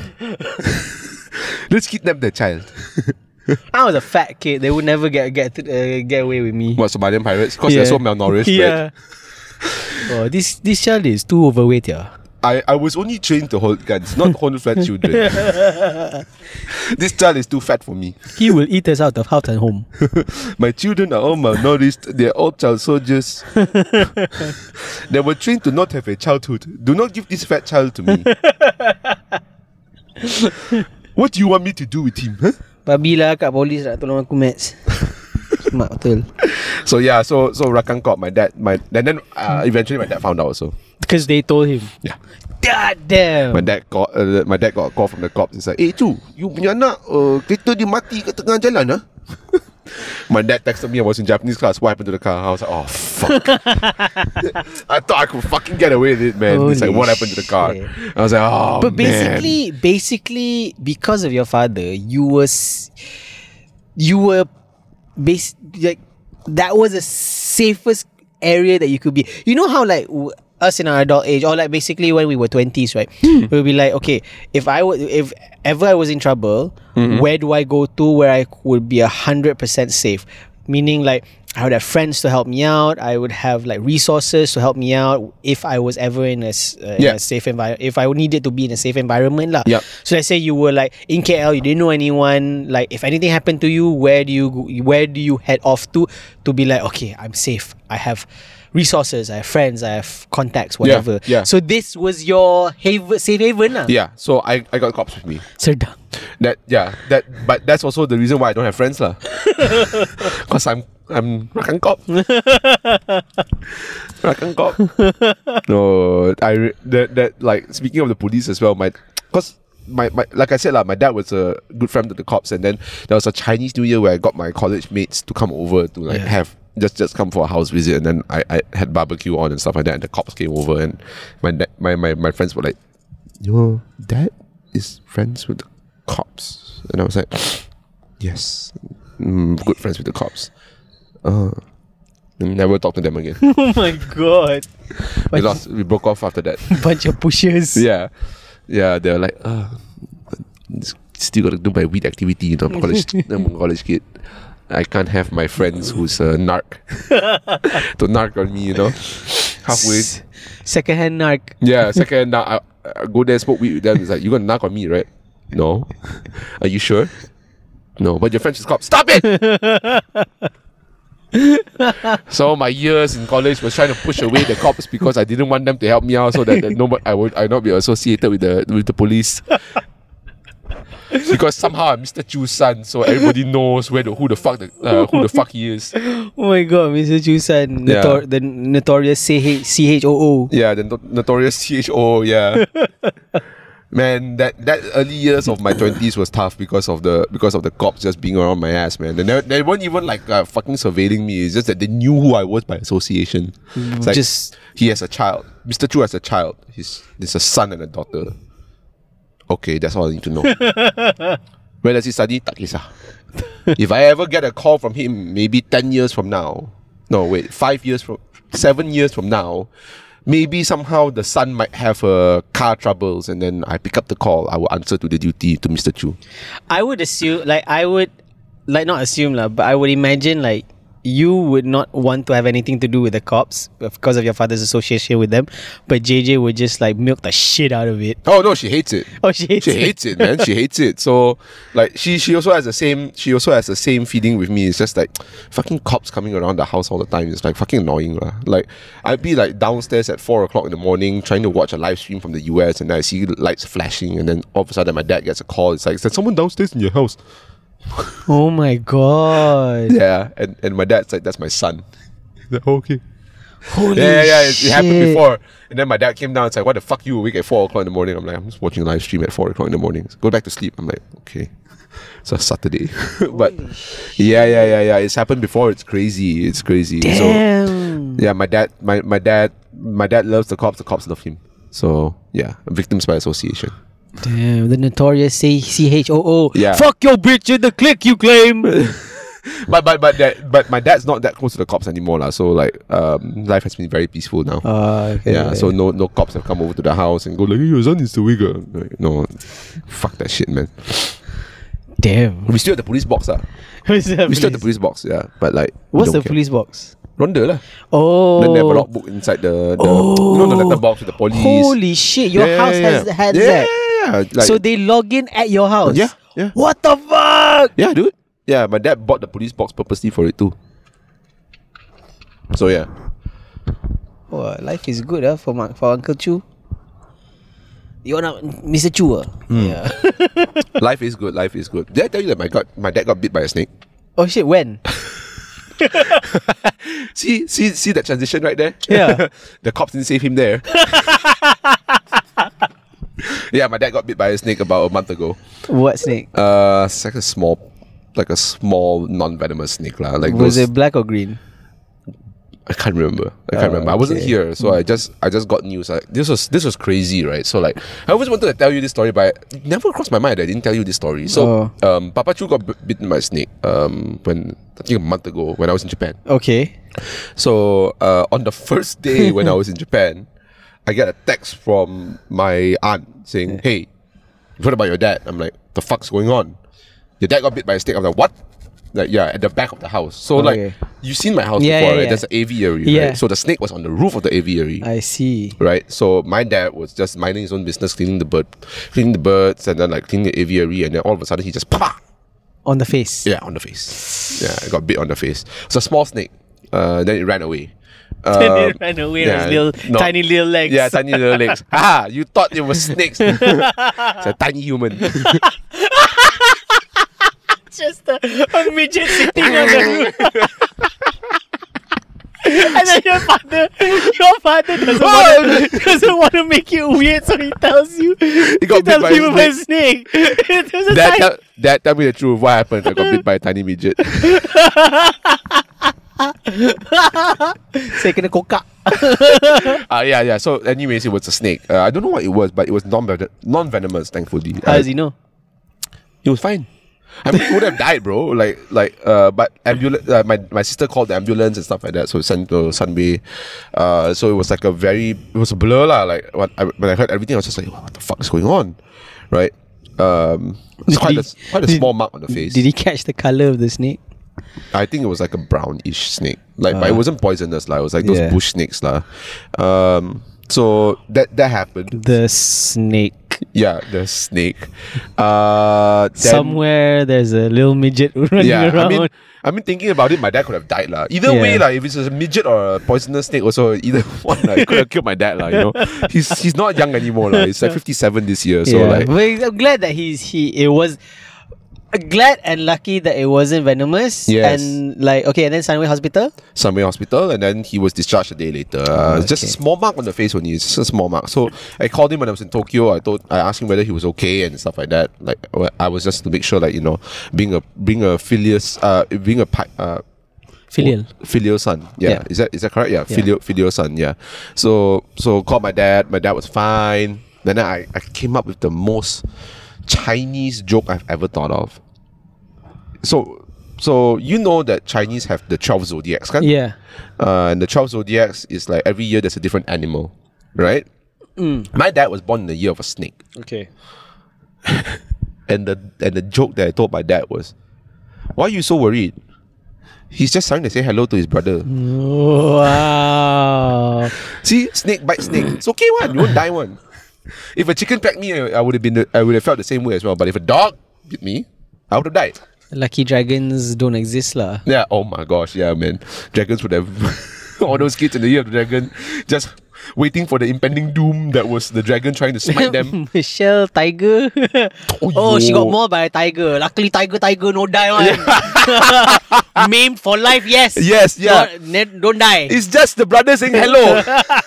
Let's kidnap the child. I was a fat kid. They would never get get uh, get away with me. What, Somalian pirates? Because Yeah. they're so malnourished, Yeah. right? Oh, this this child is too overweight, yeah. I, I was only trained to hold guns, not hold fat children. This child is too fat for me. He will eat us out of house and home. My children are all malnourished. They're all child soldiers. They were trained to not have a childhood. Do not give this fat child to me. What do you want me to do with him? Huh? Babi lah kat polis nak tolong aku Max. Mak betul. So yeah, so so Rakan called my dad. My and then uh, eventually my dad found out also. Because they told him. Yeah. God damn. My dad got uh, my dad got a call from the cops. He's like, "Hey, cu, you punya anak uh, kereta dia mati kat tengah jalan, ah." My dad texted me. I was in Japanese class. What happened to the car? I was like, "Oh fuck!" I thought I could fucking get away with it, man. He's like, Holy "What happened to the car?" shit. I was like, "Oh But man." basically, basically, because of your father, you was, you were, bas- like, that was the safest area that you could be. You know how like w- us in our adult age, or like basically when we were twenties, right? We'll be like, okay, if I would, if ever I was in trouble, where do I go to where I would be a hundred percent safe? Meaning like I would have friends to help me out. I would have like resources to help me out if I was ever in a, s- uh, in Yeah. a safe environment. If I needed to be in a safe environment, lah. Yep. So let's say you were like in K L, you didn't know anyone. Like if anything happened to you, where do you go- where do you head off to to be like, okay, I'm safe. I have resources. I have friends. I have contacts. Whatever. yeah. So this was your haven, safe haven, lah. Yeah, so I, I got cops with me. Serdang. That yeah, that but that's also the reason why I don't have friends lah. Cause I'm I'm Rakan cop. Rakan cop. No, I re- that that like speaking of the police as well, my cause my, my like I said lah, my dad was a good friend to the cops, and then there was a Chinese New Year where I got my college mates to come over to like Yeah. have just just come for a house visit, and then I, I had barbecue on and stuff like that, and the cops came over, and my da- my, my my friends were like, "Your dad is friends with the cops," and I was like, "Yes, mm, good friends with the cops." Uh, never talk to them again. Oh my god. we lost. We broke off after that. Bunch of pushers. Yeah, yeah. They're like, uh, still got to do my weed activity, you know, college, I'm a college kid. I can't have my friends who's a narc to narc on me, you know. Halfway. S- Secondhand narc. Yeah, second now I, I go there smoke weed with them. It's like, you gonna knock on me, right? No. Are you sure? No. But your friends is cop. Stop it! So my years in college was trying to push away the cops because I didn't want them to help me out, so that, that nobody I would I not be associated with the with the police. Because somehow I'm Mister Chu's son, so everybody knows where the who the fuck the uh, who the fuck he is. Oh my god, Mister Chusan, Yeah. notor- the notorious C H- C H O O. Yeah, the no- notorious C H O. Yeah, man, that that early years of my twenties was tough because of the because of the cops just being around my ass, man. They never, they weren't even like uh, fucking surveilling me. It's just that they knew who I was by association. It's like, Just- he has a child. Mister Chu has a child. He's there's a son and a daughter. Okay, that's all I need to know. Where does he study? Tak kisah. If I ever get a call from him, maybe ten years from now, no wait, five years from, seven years from now, maybe somehow the son might have uh, car troubles, and then I pick up the call. I will answer to the duty to Mister Chu. I would assume, like, I would, like, not assume, lah, but I would imagine, like, you would not want to have anything to do with the cops because of your father's association with them, but J J would just, like, milk the shit out of it. Oh no, she hates it. Oh, she hates She it. hates it, man. She hates it. So, like, she she also has the same. She also has the same feeling with me. It's just like fucking cops coming around the house all the time. It's like fucking annoying, lah. Like, I'd be like downstairs at four o'clock in the morning trying to watch a live stream from the U S, and then I see lights flashing, and then all of a sudden my dad gets a call. It's like, is there someone downstairs in your house? Oh my god. Yeah, and and my dad's like, that's my son. Like, oh, okay. Holy Yeah, yeah, yeah. It, it happened shit. before. And then my dad came down and said, "What the fuck you awake at four o'clock in the morning?" I'm like, "I'm just watching a live stream at four o'clock in the morning. Go back to sleep." I'm like, okay. It's a Saturday. But yeah, yeah, yeah, yeah. It's happened before. It's crazy. It's crazy. So Damn. yeah, my dad my, my dad my dad loves the cops, the cops love him. So yeah, victims by association. Damn, the notorious C H O O. Yeah. Fuck your bitch in the clique you claim. but but but that but my dad's not that close to the cops anymore, lah. So like um life has been very peaceful now. Uh, okay. Yeah, so no no cops have come over to the house and go like, hey, your son is the wigger. Like, no, fuck that shit, man. Damn. We still at the police box, ah. What's that We still at the police? police box, yeah. But like, we What's don't the care. police box? Ronda lah. Oh. Then they have a logbook inside the, the Oh. you know, the letterbox with the police. Holy shit! Your Yeah, house yeah, has yeah. has yeah, that. Yeah, yeah. Like, So they log in at your house. yeah, yeah, What the fuck? yeah, dude. Yeah, my dad bought the police box purposely for it too. So yeah. Oh, life is good ah for my, for Uncle Chu. You want Mister Chu? Ah? Yeah. Life is good, life is good. Did I tell you that my god my dad got bit by a snake? Oh shit! When? see, see, see that transition right there? Yeah. The cops didn't save him there. Yeah, my dad got bit by a snake about a month ago. What snake? Uh, it's like a small, like a small non-venomous snake lah. Like Was those, it black or green? I can't remember. I can't Oh, remember. I wasn't okay. here, so I just I just got news. Like, this was this was crazy, right? So like I always wanted to tell you this story, but it never crossed my mind. I didn't tell you this story. So Oh. um, Papa Chu got b- bitten by a snake. Um, when I think a month ago when I was in Japan. Okay. So uh, on the first day when I was in Japan, I get a text from my aunt saying, "Hey, you heard about your dad?" I'm like, "The fuck's going on? Your dad got bit by a snake." I'm like, "What?" Like, yeah, at the back of the house. So Okay. like, you've seen my house Yeah, before, yeah, right? yeah. There's an aviary, Yeah. right? So the snake was on the roof of the aviary. I see. Right, so my dad was just minding his own business, cleaning the bird, cleaning the birds, and then like cleaning the aviary, and then all of a sudden he just pa, On the face. yeah, on the face. Yeah, I got bit on the face. It's a small snake. Uh, then it ran away. Then Um, it ran away yeah, with little, no. tiny little legs. Yeah, tiny little legs. Haha, you thought it was snakes. It's a tiny human. Just a, a midget sitting on the roof. And then your father, your father doesn't want to doesn't want to make it weird, so he tells you, he, got bit tells by a you about a snake. There's a Dad, tiny- tell, Dad, tell me the truth. What happened? I got bit by a tiny midget. Saya kena kokak. Uh, yeah, yeah. So, anyways, it was a snake. Uh, I don't know what it was, but it was non non venomous. Thankfully, How uh, does he know? It was fine. I mean, he would have died, bro. Like, like, uh, but ambulance. Uh, my my sister called the ambulance and stuff like that. So sent to Sunway. Uh, so it was like a very, it was a blur lah. Like when I, when I heard everything, I was just like, what the fuck is going on, right? Um, it's Did quite he- a quite a did- small mark on the face. Did he catch the color of the snake? I think it was like a brownish snake. Like, but it Uh, wasn't poisonous lah. It was like those yeah. bush snakes lah. Um, so that that happened. The snake. Yeah, the snake. Uh, then- Somewhere there's a little midget running Yeah, around. I mean, I mean, thinking about it, my dad could have died lah. Either Yeah. way, like if it's a midget or a poisonous snake, also either one, like, it could have killed my dad lah. You know, he's he's not young anymore lah. He's like fifty-seven this year, so yeah, like, but I'm glad that he's he it was glad and lucky that it wasn't venomous. Yes. And like okay, and then Sunway Hospital. Sunway Hospital, and then he was discharged a day later. Uh, it's just a okay. small mark on the face only. It's just a small mark. So I called him when I was in Tokyo. I told, I asked him whether he was okay and stuff like that. Like well, I was just to make sure, like you know, being a being a filius, uh, being a pi- uh, Filial. filial son. Yeah. Yeah. Is that is that correct? Yeah. Yeah. Filial filial son. Yeah. So so called my dad. My dad was fine. Then I, I came up with the most Chinese joke I've ever thought of. So so you know that Chinese have the twelve zodiacs, kan? Yeah. Uh, and the twelve zodiacs is like every year there's a different animal, right? My dad was born in the year of a snake. Okay. And the and the joke that I told my dad was, why are you so worried? He's just trying to say hello to his brother. Wow. See, snake bite snake. It's okay one. You won't die one. If a chicken pecked me, I would have been. I would have felt the same way as well. But if a dog bit me, I would have died. Lucky dragons don't exist lah. Yeah. Oh my gosh. Yeah, man. Dragons would have all those kids in the year of the dragon just waiting for the impending doom that was the dragon trying to smite them. Michelle Tiger. Oh, Oh, she yo. got mauled by a tiger. Luckily, tiger, tiger, no die one. Maimed for life, yes. Yes. Yeah. Don't, ne- don't die. It's just the brother saying hello.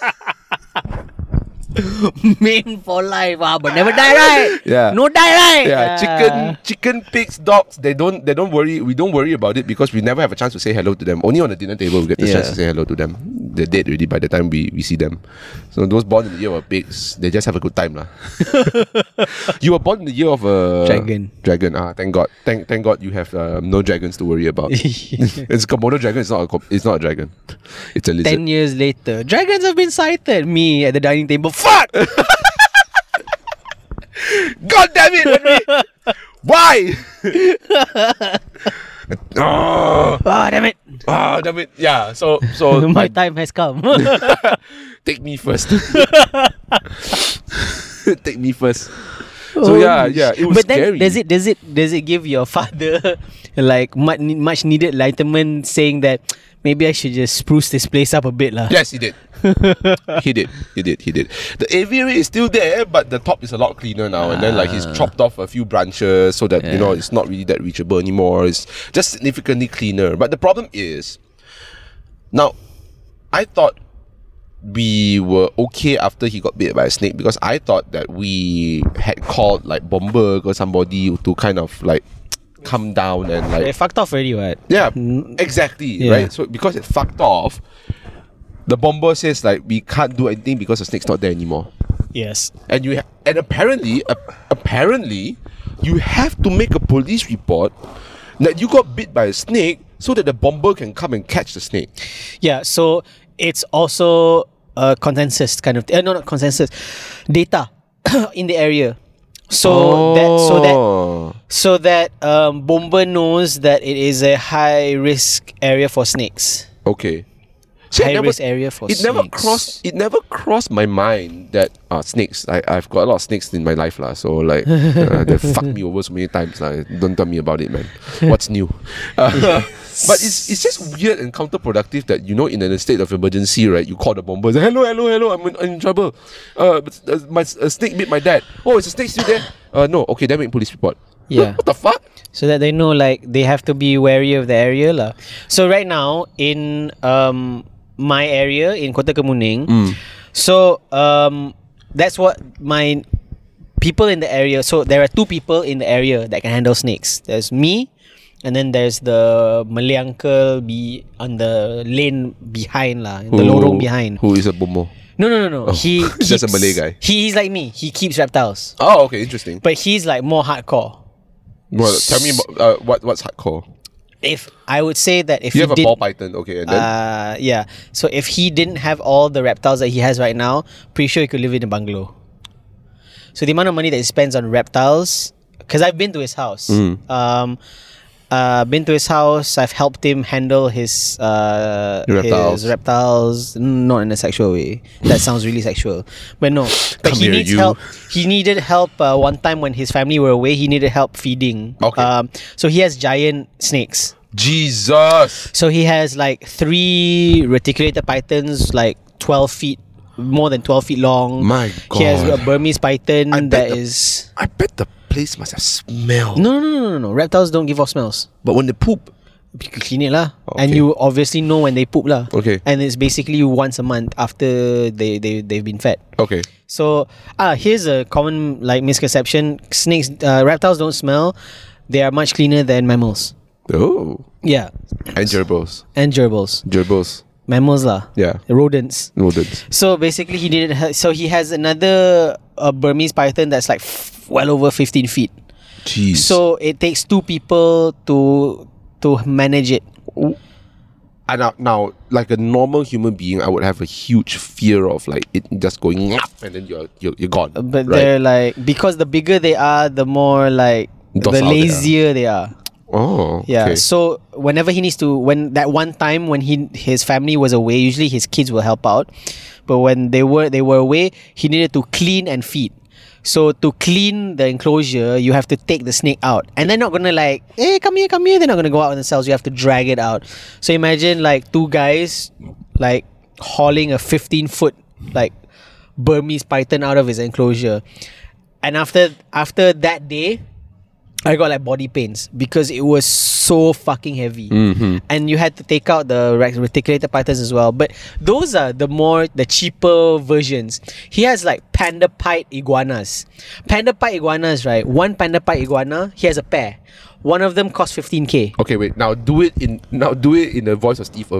Maimed for life, ah, but never die, right? Yeah. No die, right? Yeah, Ah. chicken, chicken, pigs, dogs. They don't, they don't worry. We don't worry about it because we never have a chance to say hello to them. Only on the dinner table we get the Yeah. chance to say hello to them. they're dead already by the time we, we see them. So those born in the year of pigs, they just have a good time lah. You were born in the year of a Dragon. Dragon. Ah, thank God. Thank thank God you have uh, no dragons to worry about. It's a Komodo dragon. It's not a it's not a dragon. It's a lizard. Ten years later, dragons have been sighted. Me at the dining table. Fuck! God damn it, Henry! Why? Oh, Ah, damn it! oh, damn it. Yeah, so so My I- time has come. take me first. Take me first. So yeah, yeah, it was But then scary. does it does it does it give your father like much, much needed enlightenment, saying that maybe I should just spruce this place up a bit lah? Yes, he did. he did. He did. He did. The aviary is still there, but the top is a lot cleaner now. And then like he's chopped off a few branches so that you know it's not really that reachable anymore. It's just significantly cleaner. But the problem is, now, I thought we were okay after he got bit by a snake because I thought that we had called like Bomberg or somebody to kind of like come down and like They fucked off already, what? yeah, exactly, Yeah. right? So because it fucked off, the bomber says like we can't do anything because the snake's not there anymore. Yes. And you ha- and apparently uh, apparently you have to make a police report that you got bit by a snake so that the bomber can come and catch the snake. Yeah, so it's also a consensus kind of uh, no, not consensus, data in the area. So that so that Oh. so that um, Bomber knows that it is a high risk area for snakes. Okay. See, it High never- risk area for it never snakes. crossed it never crossed my mind that uh, snakes I, I've got a lot of snakes in my life lah, so like uh, they fucked me over so many times lah. Don't tell me about it, man. What's new? Uh, but it's it's just weird and counterproductive that you know in a state of emergency, right, you call the bomber, say, hello hello hello I'm in, I'm in trouble, uh, but, uh my a snake bit my dad. Oh, is a snake still there? Uh no, okay, then make police report. Yeah. What the fuck? So that they know like they have to be wary of the area lah. So right now in um my area in Kota Kemuning, so um that's what my people in the area. So there are two people in the area that can handle snakes. There's me, and then there's the Malay uncle be on the lane behind lah, in the lorong behind. Who is a bomo? No, no, no, no. He He's just a keeps- Malay guy. He's like me. He keeps reptiles, Oh, okay, interesting. but he's like more hardcore. Well, tell me about uh, what what's hardcore. If I would say that if You he have a did, ball python, okay, and then uh, yeah. So if he didn't have all the reptiles that he has right now, pretty sure he could live in a bungalow. So the amount of money that he spends on reptiles, because I've been to his house. Mm. Um, uh, been to his house. I've helped him handle his uh Reptiles. his reptiles, not in a sexual way. That sounds really sexual, but no. But Come he here, needs you. help. He needed help uh, one time when his family were away. He needed help feeding. Okay. Um, so he has giant snakes. Jesus. So he has like three reticulated pythons, like twelve feet, more than twelve feet long. My He has a God. Burmese python I bet that the- is. I bet the place must have smelled. No, no, no, no, no, no. Reptiles don't give off smells. But when they poop, You can clean it lah, Okay. and you obviously know when they poop lah. Okay. And it's basically once a month after they they they've been fed. okay. So ah, here's a common like misconception: snakes, uh, reptiles don't smell. They are much cleaner than mammals. Oh. Yeah, And gerbils. and gerbils, Gerbils. mammals lah, Yeah. rodents. Rodents. So basically, he didn't. Ha- so he has another uh, Burmese python that's like f- well over fifteen feet. Jeez. So it takes two people to to manage it. And now, now, like a normal human being, I would have a huge fear of like it just going up and then you're you're, you're gone. But right? they're like, because the bigger they are, the more like Docile the they are. lazier they are. Oh. Yeah. Okay. So whenever he needs to, when that one time when he his family was away, usually his kids will help out. But when they were they were away, he needed to clean and feed. So to clean the enclosure, you have to take the snake out, and they're not gonna like, hey, come here, come here. They're not gonna go out themselves. You have to drag it out. So imagine like two guys like hauling a fifteen foot like Burmese python out of his enclosure, and after after that day, I got like body pains because it was so fucking heavy. Mm-hmm. And you had to take out the ret- reticulated pythons as well. But those are the more, the cheaper versions. He has like panda pie iguanas. Panda pie iguanas, right? One panda pie iguana, he has a pair. One of them costs fifteen K. Okay, wait. Now do it in now do it in the voice of Steve Irwin.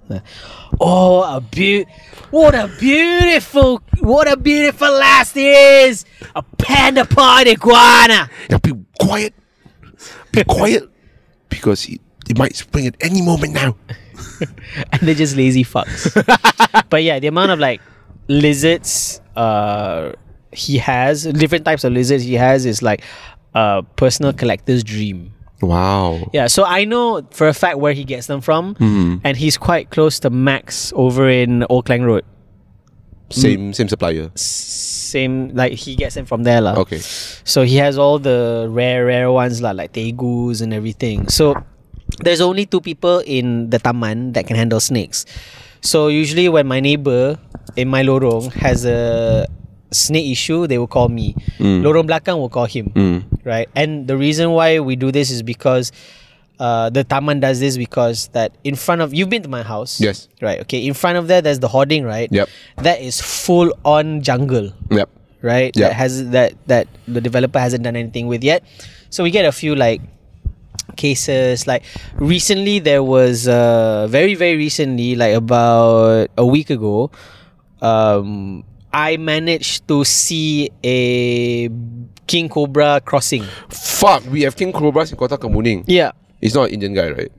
Oh, a beau- what a beautiful, what a beautiful lass this is! A panda pod iguana! Now be quiet. Be quiet. Because it, it might spring at any moment now. And they're just lazy fucks. But yeah, the amount of like lizards uh, he has, different types of lizards he has is like a personal collector's dream. Wow. Yeah, so I know for a fact where he gets them from, Mhm. and he's quite close to Max over in Old Klang Road. Same same supplier. Same, like he gets them from there lah. Okay. So he has all the rare, rare ones lah, like tegus and everything. So there's only two people in the taman that can handle snakes. So usually when my neighbor in my lorong has a snake issue, they will call me. Mm. Lorong belakang will call him. Mm. Right? And the reason why we do this is because uh, the taman does this because that in front of, you've been to my house. Yes. Right. Okay. In front of there, there's the hoarding, right? Yep. That is full on jungle. Yep. Right? Yep. That has that that the developer hasn't done anything with yet. So we get a few like cases. Like recently, there was uh, very very recently, like about a week ago, um, I managed to see a king cobra crossing. Fuck, we have king cobras in Kota Kemuning. Yeah. He's not an Indian guy, right?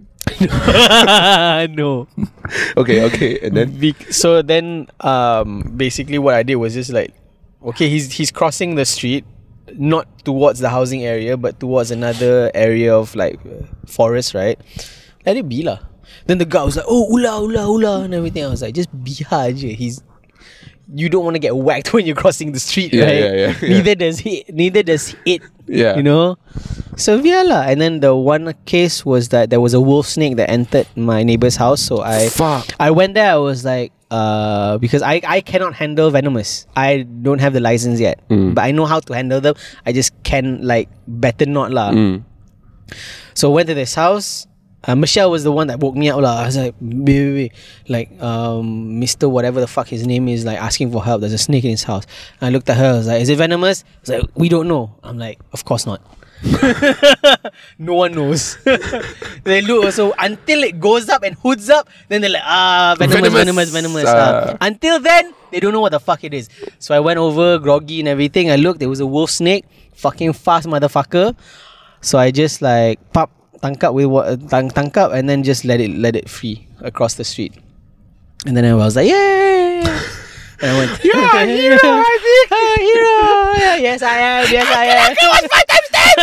No. Okay, okay. And then Bec- so then um basically what I did was just like, okay, he's he's crossing the street, not towards the housing area but towards another area of like uh, forest, right? Let it be lah. Then the guy was like, oh, ula ula ula and everything. I was like, just biha je. He's you don't want to get whacked when you're crossing the street, Yeah, right? yeah, yeah, yeah. Neither does he neither does it. Yeah. You know? So yeah lah. And then the one case was that there was a wolf snake that entered my neighbor's house. So I Fuck. I went there, I was like, uh because I, I cannot handle venomous. I don't have the license yet. Mm. But I know how to handle them. I just can like better not lah. Mm. So I went to this house. Uh, Michelle was the one that woke me up lah. I was like, wait, wait, wait. Like, um, Mister whatever the fuck his name is, like asking for help. There's a snake in his house. And I looked at her. I was like, is it venomous? I was like, we don't know. I'm like, of course not. No one knows. They look also until it goes up and hoods up. Then they're like, ah, venomous, venomous, Venomous, venomous. uh. Uh, until then, they don't know what the fuck it is. So I went over, groggy and everything. I looked. There was a wolf snake, fucking fast motherfucker. So I just like pop. Tangkap with what tang, tangkap and then just let it let it free across the street. And then I was like, yay! And I went, You're a hero, I think. Ah, hero! Yeah, yes, I am. Yes, I am. It was five times ten.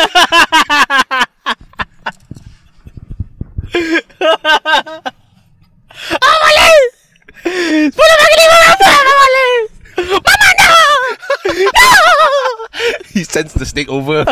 Amalis! Sepuluh bagi lima berapa, Amalis? Mama, no! No! He sends the snake over.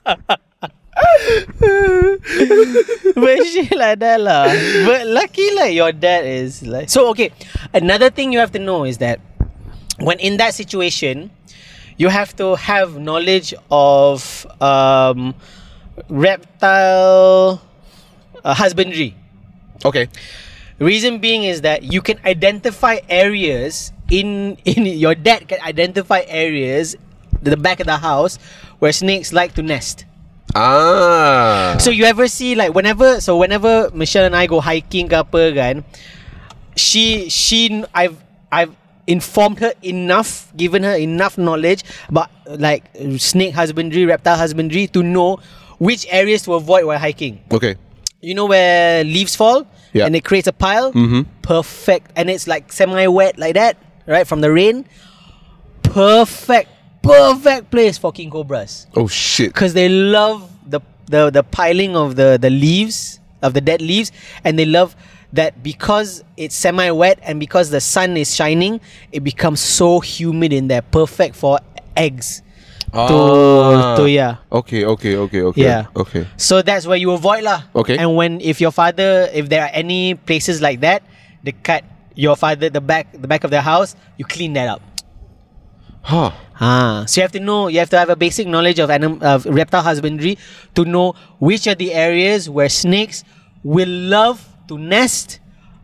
But shit like that lah. But lucky like your dad is like. So okay, another thing you have to know is that when in that situation, you have to have knowledge of um, reptile uh, husbandry. Okay. Reason being is that you can identify areas in in your dad can identify areas at the back of the house where snakes like to nest. Ah. So you ever see like whenever so whenever Michelle and I go hiking ke apa kan, she she I've I've informed her enough, given her enough knowledge about like snake husbandry, reptile husbandry to know which areas to avoid while hiking. Okay. You know where leaves fall Yeah. and it creates a pile? Mm-hmm. Perfect. And it's like semi-wet like that, right? From the rain. Perfect. Perfect place for king cobras. Oh shit. Because they love the, the the piling of the, the leaves, of the dead leaves. And they love that because it's semi-wet and because the sun is shining, it becomes so humid in there. Perfect for eggs. Ah. To, to yeah. Okay, okay, okay, okay. Yeah. Okay. So that's where you avoid lah. Okay. And when if your father, if there are any places like that, they cut your father the back the back of their house, you clean that up. Huh. Ah, so you have to know, you have to have a basic knowledge of anim- of reptile husbandry to know which are the areas where snakes will love to nest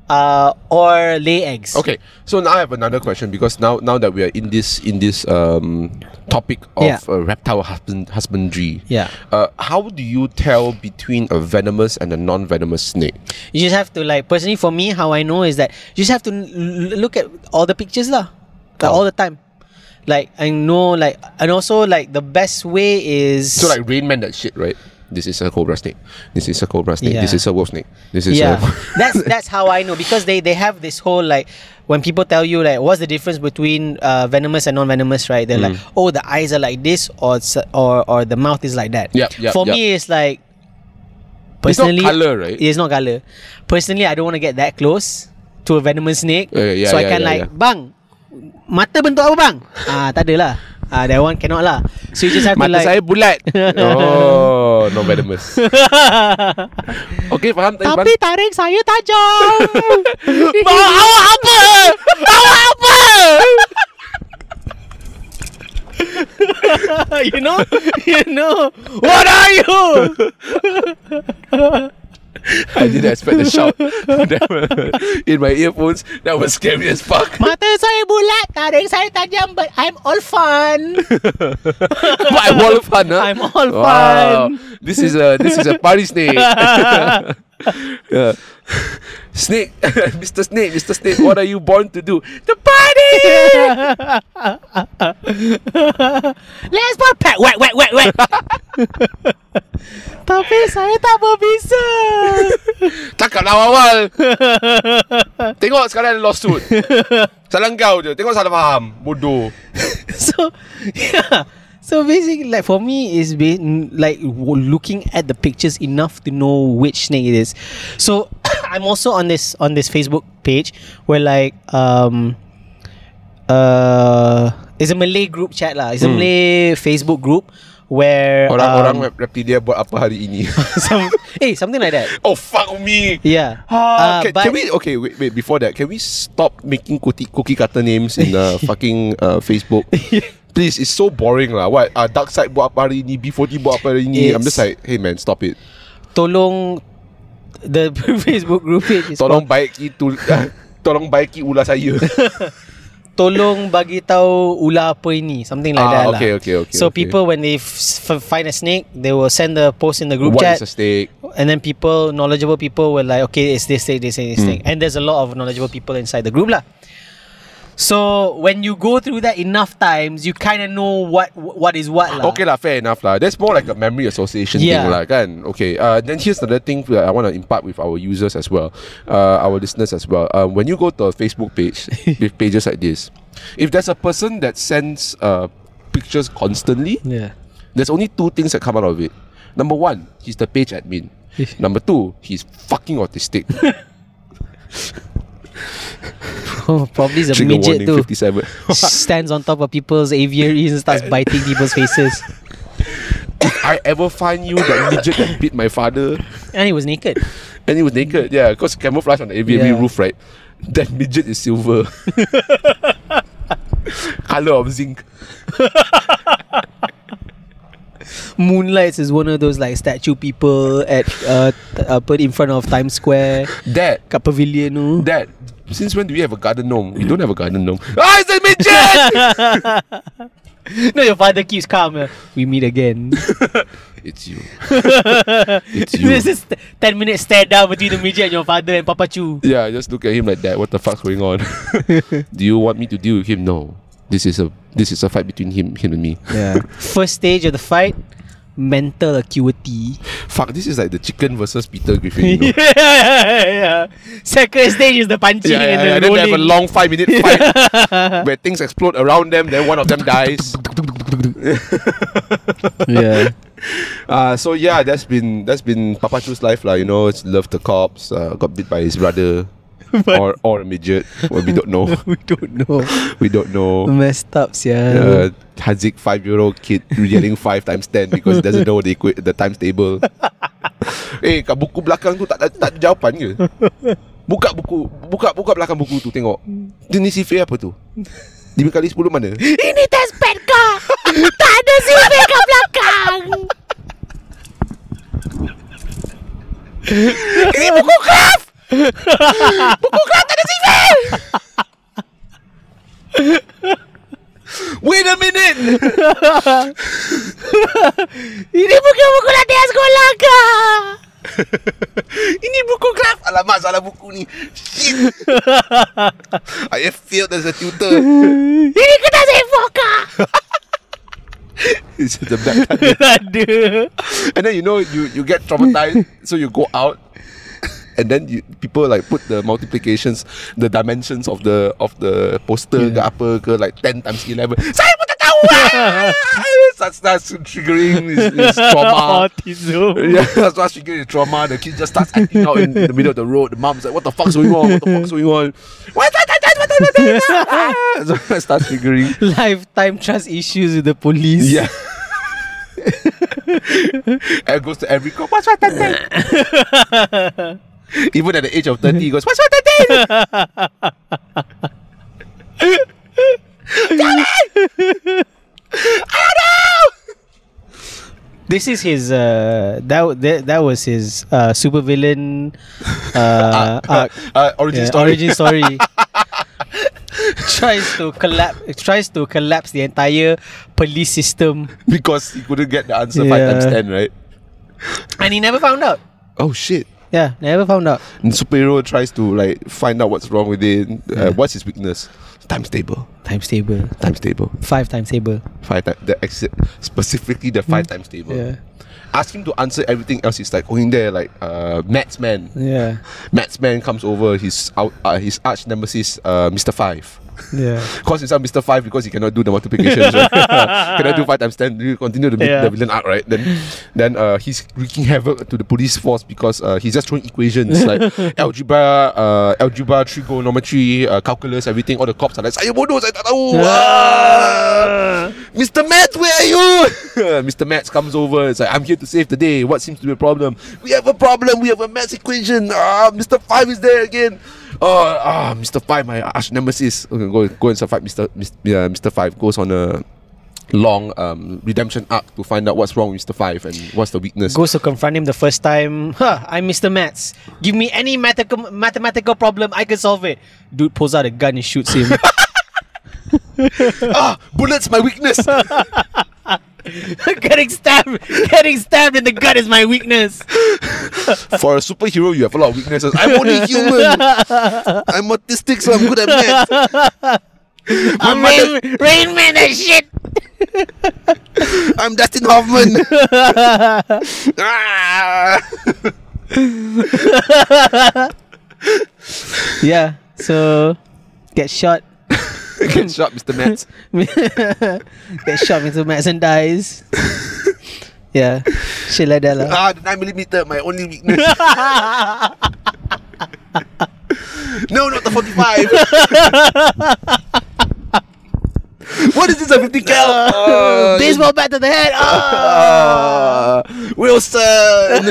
uh, or lay eggs. Okay, so now I have another question, because now now that we are in this in this um topic of Yeah. uh, reptile husband husbandry, Yeah. uh, how do you tell between a venomous and a non-venomous snake? You just have to like, personally for me, how I know is that you just have to l- look at all the pictures lah, like, Oh. all the time. Like I know, like, and also like the best way is So like Rain Man, that shit, right? This is a cobra snake. This is a cobra snake. Yeah. This is a wolf snake. This is yeah, a that's that's how I know, because they they have this whole like, when people tell you like what's the difference between uh, venomous and non-venomous, right? They're like, oh, the eyes are like this, or it's- or or the mouth is like that. Yep, yep, For yep. me, it's like It's not personally, colour, right? It's not color. Personally, I don't want to get that close to a venomous snake, Uh, yeah, so I yeah, can yeah, like, yeah. bang, mata bentuk apa bang? Ah, tak ada lah. Ah, that one cannot lah. So you just have to Mata like. saya bulat. Oh, non-venomous. Okay, faham? Tadi, Tapi taring saya tajam. Bang, awak apa? Awak apa? You know? You know? What are you? I didn't expect the shout in my earphones. That was scary as fuck. Mata saya bulat, taring saya tajam, but I'm all fun. But I'm all fun, huh? I'm all Wow. fun. This is a this is a party snake. Yeah. Snake, Mister Snake, Mister Snake, what are you born to do? The party. Let's put pack. Whack, whack, whack, whack. Tapi saya tak berbisa. Cakap lah awal. Tengok sekarang ada lawsuit. Salah kau je. Tengok salah faham. Bodoh. So yeah, so basically, like for me, is be like w- looking at the pictures enough to know which snake it is. So I'm also on this on this Facebook page where like um uh it's a Malay group chat lah. It's a Hmm. Malay Facebook group where Orang-orang um, reptilia buat apa hari ini? some, hey, something like that. Oh fuck me. Yeah. Ah, Uh, can, but- can we okay wait, wait before that, can we stop making cookie, cookie cutter names in uh, fucking uh, Facebook? Please, it's so boring lah. What uh, Dark Side buat apa hari ni, B forty buat apa hari ni? I'm It's- just like, hey man, stop it. Tolong the Facebook group page is Tolong baiki tu tolong baiki ulah saya. tolong bagi tahu ular apa ini, something like Ah, that okay, lah. okay, okay, So okay. people, when they f- f- find a snake, they will send the post in the group What chat, is a steak? and then people, knowledgeable people, will like, okay, it's this snake, this snake, this Hmm. snake, and there's a lot of knowledgeable people inside the group lah. So when you go through that enough times, you kind of know what what is what lah. Okay lah, fair enough lah. That's more like a memory association Yeah. thing lah, kan? Okay. Uh, then here's another thing that I want to impart with our users as well, uh, our listeners as well. Um, when you go to a Facebook page with pages like this, if there's a person that sends uh, pictures constantly, Yeah. there's only two things that come out of it. Number one, he's the page admin. Number two, he's fucking autistic. Oh, probably the Trigger midget warning too. fifty-seven. Stands on top of people's aviaries and starts biting people's faces. If I ever find you that midget that bit my father, And he was naked. and he was naked, yeah, because camouflage on the aviary Yeah. roof, right? That midget is silver. Color of zinc. Moonlights is one of those like statue people at uh, t- uh put in front of Times Square Dad, kat pavilion tu. Dad, since when do we have a garden gnome? We don't have a garden gnome. Ah, it's a midget! No, your father keeps calm. uh, We meet again. It's you. It's you. This is t- ten minutes stare down between the midget and your father and Papa Chu. Yeah, just look at him like that. What the fuck's going on? Do you want me to deal with him? No. This is a this is a fight between him, him and me. Yeah. First stage of the fight, mental acuity. Fuck, this is like the chicken versus Peter Griffin. You know? yeah, yeah. Second stage is the punching Yeah, yeah, and yeah. the Then they have a rolling. long five minute fight where things explode around them. Then one of them dies. Yeah. Uh, so yeah, that's been that's been Papa Chu's life lah. You know, it's love the cops. Uh, got bit by his brother, or or a midget. Well, we don't know. We don't know. We don't know. Messed up, yeah. Uh, Haziq, five-year-old kid yelling five times ten because he doesn't know the equi- the times table. Eh, kat buku belakang tu tak tak, tak ada jawapan ke? Buka buku, buka buka belakang buku tu tengok. Jenis sifir apa tu? lima kali sepuluh mana? Ini test pad kah? Tak ada sifir kat belakang. Ini buku craft. Buku gerak tak ada sifar. Wait a minute. Ini bukan buku latihan sekolah kah? Ini buku graf. Alamak, salah buku ni. Shit. I have failed as a tutor. Ini kena sifar kah? It's the black thunder. Ada. And then you know you you get traumatized, so you go out, and then you, people like put the multiplications, the dimensions of the of the poster Yeah. ke apa ke like ten times eleven. Saya pun tak tahu. Starts starts triggering his, his trauma. Autism. Yeah, starts triggering his trauma. The kid just starts acting out in the middle of the road. The mom's like, "What the fuck's going on? What the fuck's going on? What the what the what the what the?" So it starts triggering. Lifetime trust issues with the police. Yeah. And goes to every cop. What's what that thing? Even at the age of thirty, he goes, "What's what that thing?" Damn it! I don't know. This is his. Uh, that that, that was his uh, supervillain uh, arc. Uh, origin Yeah, story. Origin story. tries to collapse. Tries to collapse the entire police system, Because he couldn't get the answer five Yeah. times ten, right? and he never found out. Oh shit. Yeah, never found out. And superhero tries to like find out what's wrong with it. Uh, Yeah. What's his weakness? Times table. Times table. Times table. Five times table. Five times. The exit specifically the five times table. Yeah. Ask him to answer everything else. He's like going there like uh, Matt's man. Yeah. Matt's man comes over. His out, uh, his arch nemesis, uh, Mister Five. Yeah. Calls himself Mister Five because he cannot do the multiplications. Right? Cannot do five times ten. You continue the, Yeah. the villain arc, right? Then, then uh, he's wreaking havoc to the police force because uh, he's just throwing equations like algebra, uh, algebra, trigonometry, uh, calculus, everything. All the cops are like, "Saya bodoh, saya tak tahu." Ah! Mister Matt, where are you? Mister Matt comes over. It's like, "I'm here to save the day. What seems to be a problem? We have a problem. We have a maths equation. Ah, Mister Five is there again. Oh, ah, Mister Five, my arch nemesis. Okay, go go and fight Mister Mister Yeah, Mister Five goes on a long um, redemption arc to find out what's wrong with Mister Five and what's the weakness. Goes to confront him the first time. Huh, I'm Mister Maths. Give me any mathematical mathematical problem, I can solve it. Dude pulls out a gun and shoots him. Ah, bullets, my weakness. Getting stabbed, getting stabbed in the gut is my weakness. For a superhero, you have a lot of weaknesses. I'm only human. I'm autistic, so I'm good at math. My I'm mother, Rain, Rain Man and shit. I'm Dustin Hoffman. Ah. Yeah, so get shot. Get shot, Mister Matt. Get shot into Maths and dies. Yeah, shit like that lah. Ah, the nine millimeter, my only weakness. No, not the forty-five. What is this, a fifty cal? Uh, Baseball bat to the head. Oh. uh, Wilson.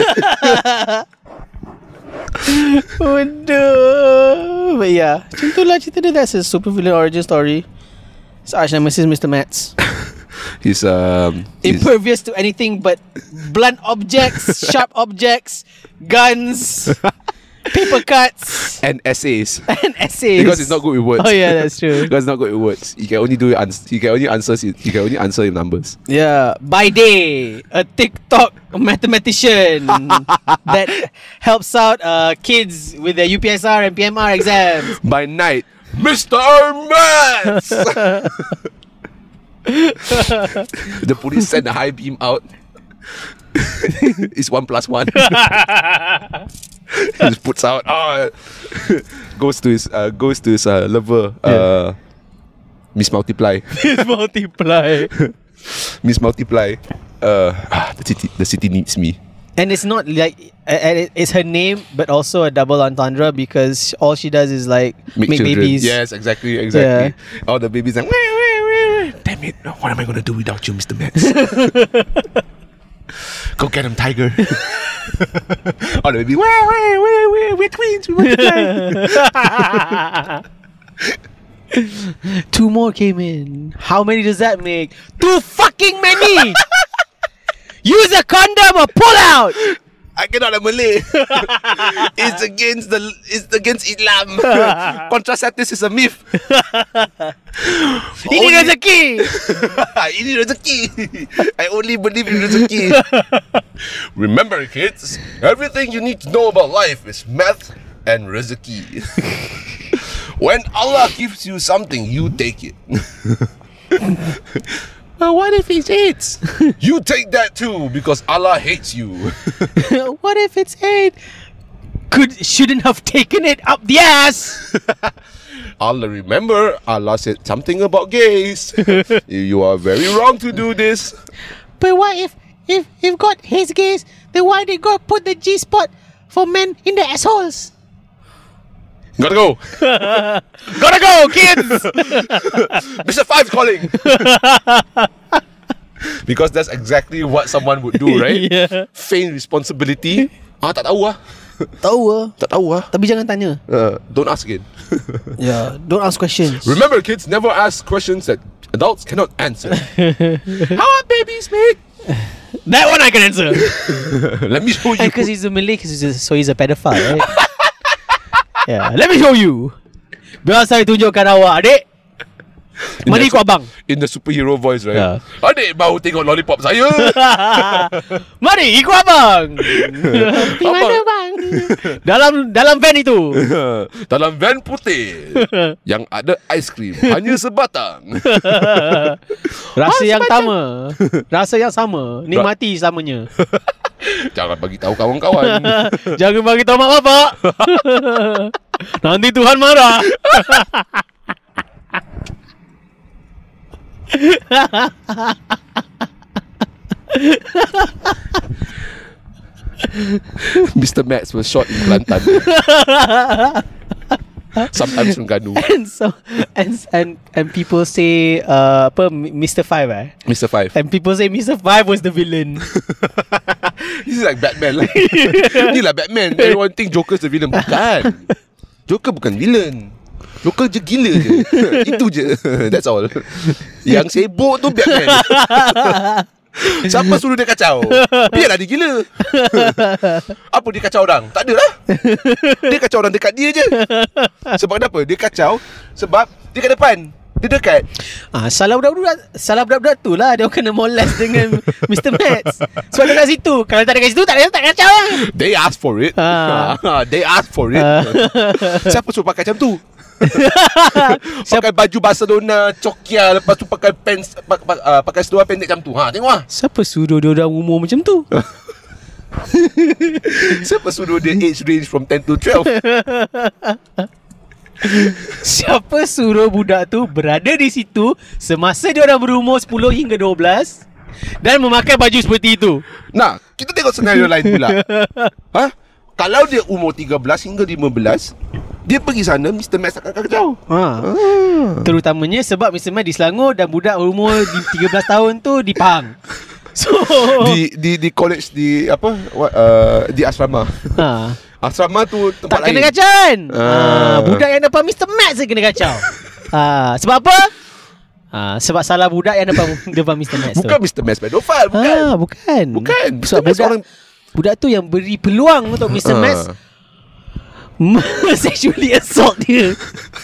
Waduh. But yeah, macam tu lah cerita dia. That's a super villain origin story. His arch nemesis Mister Maths. He's um he's, Impervious to anything but blunt objects, sharp objects, guns, paper cuts, and essays. and essays. Because he's not good with words. Oh yeah, that's true. Because he's not good with words. He can only do ans- he can only answer he can only answer in numbers. Yeah, by day, a TikTok mathematician that helps out uh, kids with their U P S R and P M R exams. By night, Mister Maths. The police send a high beam out. It's one plus one. He just puts out. Oh, goes to his uh, goes to his uh, lover. Uh, Miss Multiply. Please multiply. Miss Multiply. Uh, ah, the city the city needs me. And it's not like uh, uh, it's her name, but also a double entendre because all she does is like make, children. babies. Yes, exactly, exactly. All the babies like, "Wah, wah, wah, wah." Damn it! What am I gonna do without you, Mister Max? Go get him, Tiger. All the baby, wah, wah, wah, wah, we're twins. We multiply. Two more came in. How many does that make? Too fucking many. Use a condom or pull out. I cannot, I'm Malay. It's against the it's against Islam. Contraceptives is a myth. Ini rezeki. Ini rezeki. I only believe in rezeki. Remember, kids, everything you need to know about life is math and rezeki. When Allah gives you something, you take it. But what if it's AIDS? You take that too because Allah hates you. What if it's AIDS? Could shouldn't have taken it up the ass. Allah, remember, Allah said something about gays. You are very wrong to do this. But what if if if God hates gays? Then why did God put the G spot for men in the assholes? Gotta go. Gotta go, kids. Mister Five calling. Because that's exactly what someone would do, right? Yeah. Feign responsibility. Ah, tak tahu ah. Tahu ah. Tak tahu ah. Tapi jangan tanya. Uh, don't ask again. Yeah, don't ask questions. Remember, kids, never ask questions that adults cannot answer. How are babies made? That one I can answer. Let me show you. Because he's a Malay, cause he's a, so he's a pedophile, right? Yeah, let me show you. Biar saya tunjukkan awak, adik. Mari ikut abang. In the superhero voice, right? Yeah. Adik mau tengok lollipop saya. Mari ikut abang. Di Abang. mana bang? Dalam dalam van itu. Dalam van putih yang ada aiskrim hanya sebatang. Rasa Oh, yang sebatang. sama. Rasa yang sama. Nikmati samanya. Jangan bagi tahu kawan-kawan. Jangan bagi tahu mak bapak. Nanti Tuhan marah. Mister Max was shot in Kelantan. Sometimes Terengganu. And so and and and people say uh, apa Mister Five eh? Mister Five. And people say Mister Five was the villain. This is like Batman lah. Ni lah Batman. Everyone think Joker's the villain. Bukan. Joker bukan villain. Joker je gila je. Itu je. That's all. Yang sibuk tu Batman. Siapa suruh dia kacau? Biarlah dia gila. Apa dia kacau orang? Tak ada lah. Dia kacau orang dekat dia je. Sebab kenapa? Dia kacau sebab dia kat depan. Dia dekat. Ah, salah budak-budak, salah budak-budak tu lah dia kena molest dengan Mister Max. Sebab dia kat situ. Kalau tak ada kat situ tak ada tak kacau lah. They asked for it. Ah. They asked for it. Ah. Siapa suruh pakai macam tu? Pakai baju Barcelona cokia, lepas tu pakai pants, pak, pak, uh, pakai seluar pendek macam tu. Ha, tengok ah. Siapa suruh dia orang umur macam tu? Siapa suruh dia age range from ten to twelve? Siapa suruh budak tu berada di situ semasa dia orang berumur sepuluh hingga dua belas dan memakai baju seperti itu? Nah, kita tengok senario lain pula. Ha? Kalau dia umur tiga belas hingga lima belas, dia pergi sana, Mister Max akan kacau. Ha. Ah. Terutamanya sebab Mister Max di Selangor dan budak umur di tiga belas tahun tu di Pahang. So Di di di college di apa? What, uh, di asrama. ha. Asrama tu tempat Tak lain. kena kacauan. Ah. Ha. Budak yang depan Mister Max je kena kacau. Ha. Sebab apa? Ha. Sebab salah budak yang depan depan Mister Max tu. Bukan Mister Max pedofile, bukan. Ah, bukan. Bukan. Sebab Mister Max budak, orang- budak tu yang beri peluang untuk Mister Ah. Max sexually assault dia.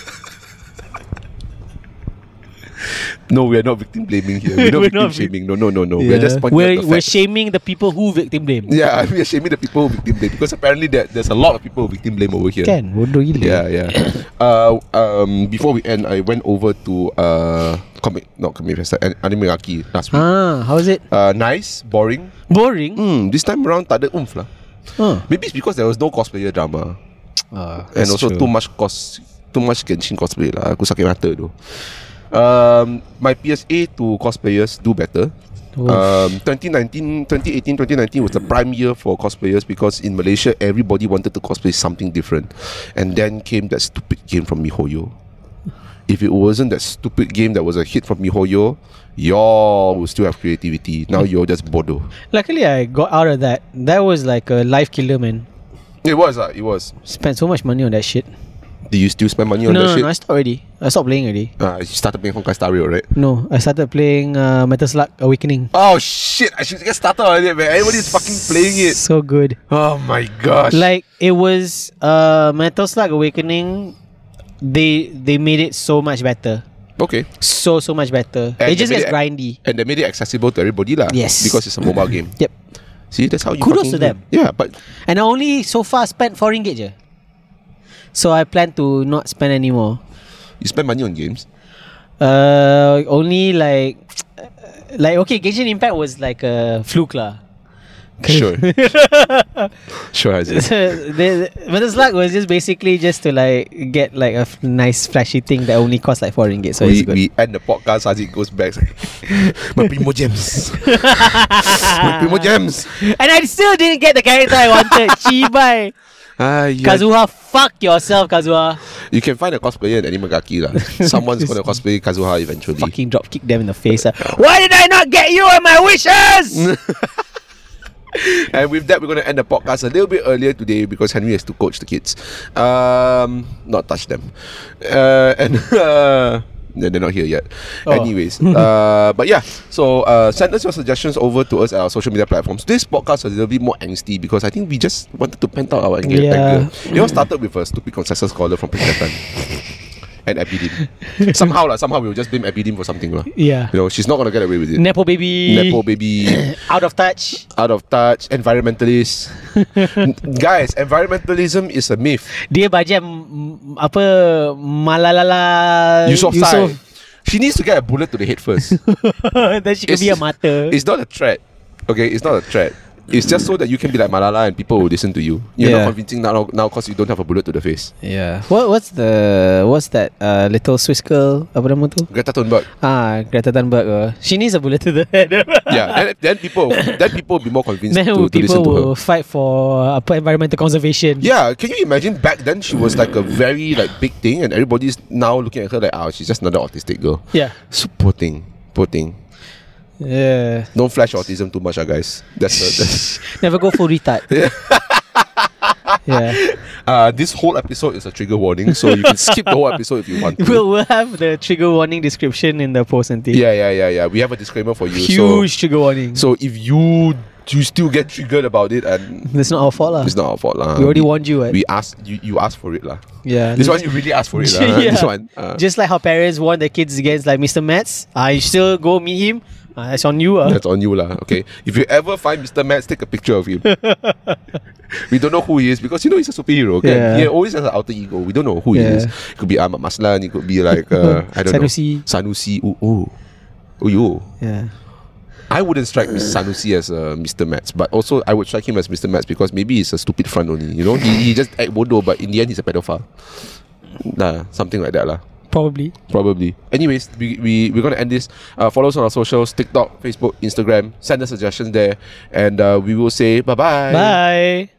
No, we are not victim blaming here. We're not We're victim not vic- shaming. No, no, no, no. We're just pointing we're, out the we're fact. shaming the people who victim blame. Yeah, we are shaming the people who victim blame because apparently there, there's a lot of people who victim blame over here. Kan, bodoh gila. Yeah, yeah. uh, um, before we end, I went over to uh, comic, not comic festa, an- Anime Aki last week. Ah, how is it? Uh, nice, boring. Boring. Hmm, this time around tak ada oomph lah. Huh. Maybe it's because there was no cosplayer drama Ah, and also too much cos, too much Genshin cosplay lah. Aku sakit mata tu. Um, my P S A to cosplayers do better. Oof. Um, twenty nineteen, twenty eighteen, twenty nineteen was the prime year for cosplayers because in Malaysia everybody wanted to cosplay something different, and then came that stupid game from MiHoYo. If it wasn't that stupid game that was a hit from MiHoYo, y'all would still have creativity. Now you're just bodoh. Luckily, I got out of that. That was like a life killer, man. It was, uh, it was. Spent so much money on that shit. Do you still spend money on No, that no, shit? no, I stopped already. I stopped playing already. Uh, you started playing Honkai Star Rail, right? No, I started playing uh, Metal Slug Awakening. Oh shit! I should get started on it, man. Everybody's fucking playing it. So good. Oh my gosh! Like it was uh, Metal Slug Awakening. They they made it so much better. Okay. So so much better. And it just they gets made it- grindy. And they made it accessible to everybody lah. Yes. Because it's a mobile game. Yep. See, that's how you Kudos fucking to do. them. Yeah, but And I only so far spent four ringgit je. So I plan to not spend anymore. you spend money on games. Uh, only like, like okay, Genshin Impact was like a fluke lah. Sure. Sure as it. the, the Metal Slug was just basically just to like get like a f- nice flashy thing that only cost like four ringgit. So we, it's good. we end the podcast as it goes back. It's like, my Primo Gems. My Primo Gems. And I still didn't get the character I wanted. Chibai. Ah, yeah. Kazuha, fuck yourself, Kazuha. You can find a cosplayer in Animagaki lah. Someone's gonna cosplay Kazuha eventually. Fucking drop kick them in the face. ah. Why did I not get you on my wishes? And with that, we're going to end the podcast a little bit earlier today because Henry has to coach the kids. Um, not touch them. Uh, and uh, they're not here yet. Oh. Anyways, uh, but yeah. So uh, send us your suggestions over to us at our social media platforms. This podcast is a little bit more angsty because I think we just wanted to pent out our anger. Yeah. anger. It all started with a stupid consensus caller from Pakistan. And Abidim. somehow, la, somehow we'll just blame Abidim for something. La. Yeah. You know, she's not going to get away with it. Nepo baby. Nepo baby. Out of touch. Out of touch, environmentalist. Guys, environmentalism is a myth. Dia bajet m- apa Malalala Yusof Sai. She needs to get a bullet to the head first. Then she can It's- be a mata. It's not a threat. Okay, it's not a threat. It's just so that you can be like Malala and people will listen to you. You're Yeah. not convincing now now because you don't have a bullet to the face. Yeah. What what's the what's that uh, little Swiss girl apa nama tu? Greta Thunberg. Ah, Greta Thunberg. Uh, she needs a bullet to the head. Yeah, then, then people then people will be more convinced Then to, to people listen to her. will fight for apa environmental conservation. Yeah, can you imagine back then she was like a very like big thing and everybody's now looking at her like, oh, she's just another autistic girl. Yeah. So poor thing. Poor thing. Yeah. Don't flash autism too much, ah, guys. That's, the, that's Never go full retard. Yeah. uh, this whole episode is a trigger warning, so you can skip the whole episode if you want to. We'll, we'll have the trigger warning description in the post and Yeah, yeah, yeah, yeah. We have a disclaimer for you. Huge So, trigger warning. so if you you still get triggered about it, and That's not our fault lah. it's not our fault, lah. We already warned you, right? We asked you. You asked for it, lah. Yeah. This one you really asked for it, lah. Yeah. This one. Uh, Just like how parents warn their kids against like Mister Mats, uh, you still go meet him. Uh, that's on you. Uh. That's on you, lah. Okay. If you ever find Mister Mats, take a picture of him. We don't know who he is because you know he's a superhero. Okay? Yeah. He always has an alter ego. We don't know who he Yeah. is. It could be Ahmad Maslan. It could be like uh, I don't Sanusi. know Sanusi. Oh, oh, oh, yo. Yeah. I wouldn't strike Mister Sanusi as uh, Mister Mats, but also I would strike him as Mister Mats because maybe he's a stupid front only. You know, he, he just act bodoh, but in the end he's a pedophile. Nah, something like that lah. Probably. Probably. Anyways, we, we, we're going to end this. Uh, follow us on our socials, TikTok, Facebook, Instagram. Send us suggestions there. And uh, we will say bye-bye. Bye.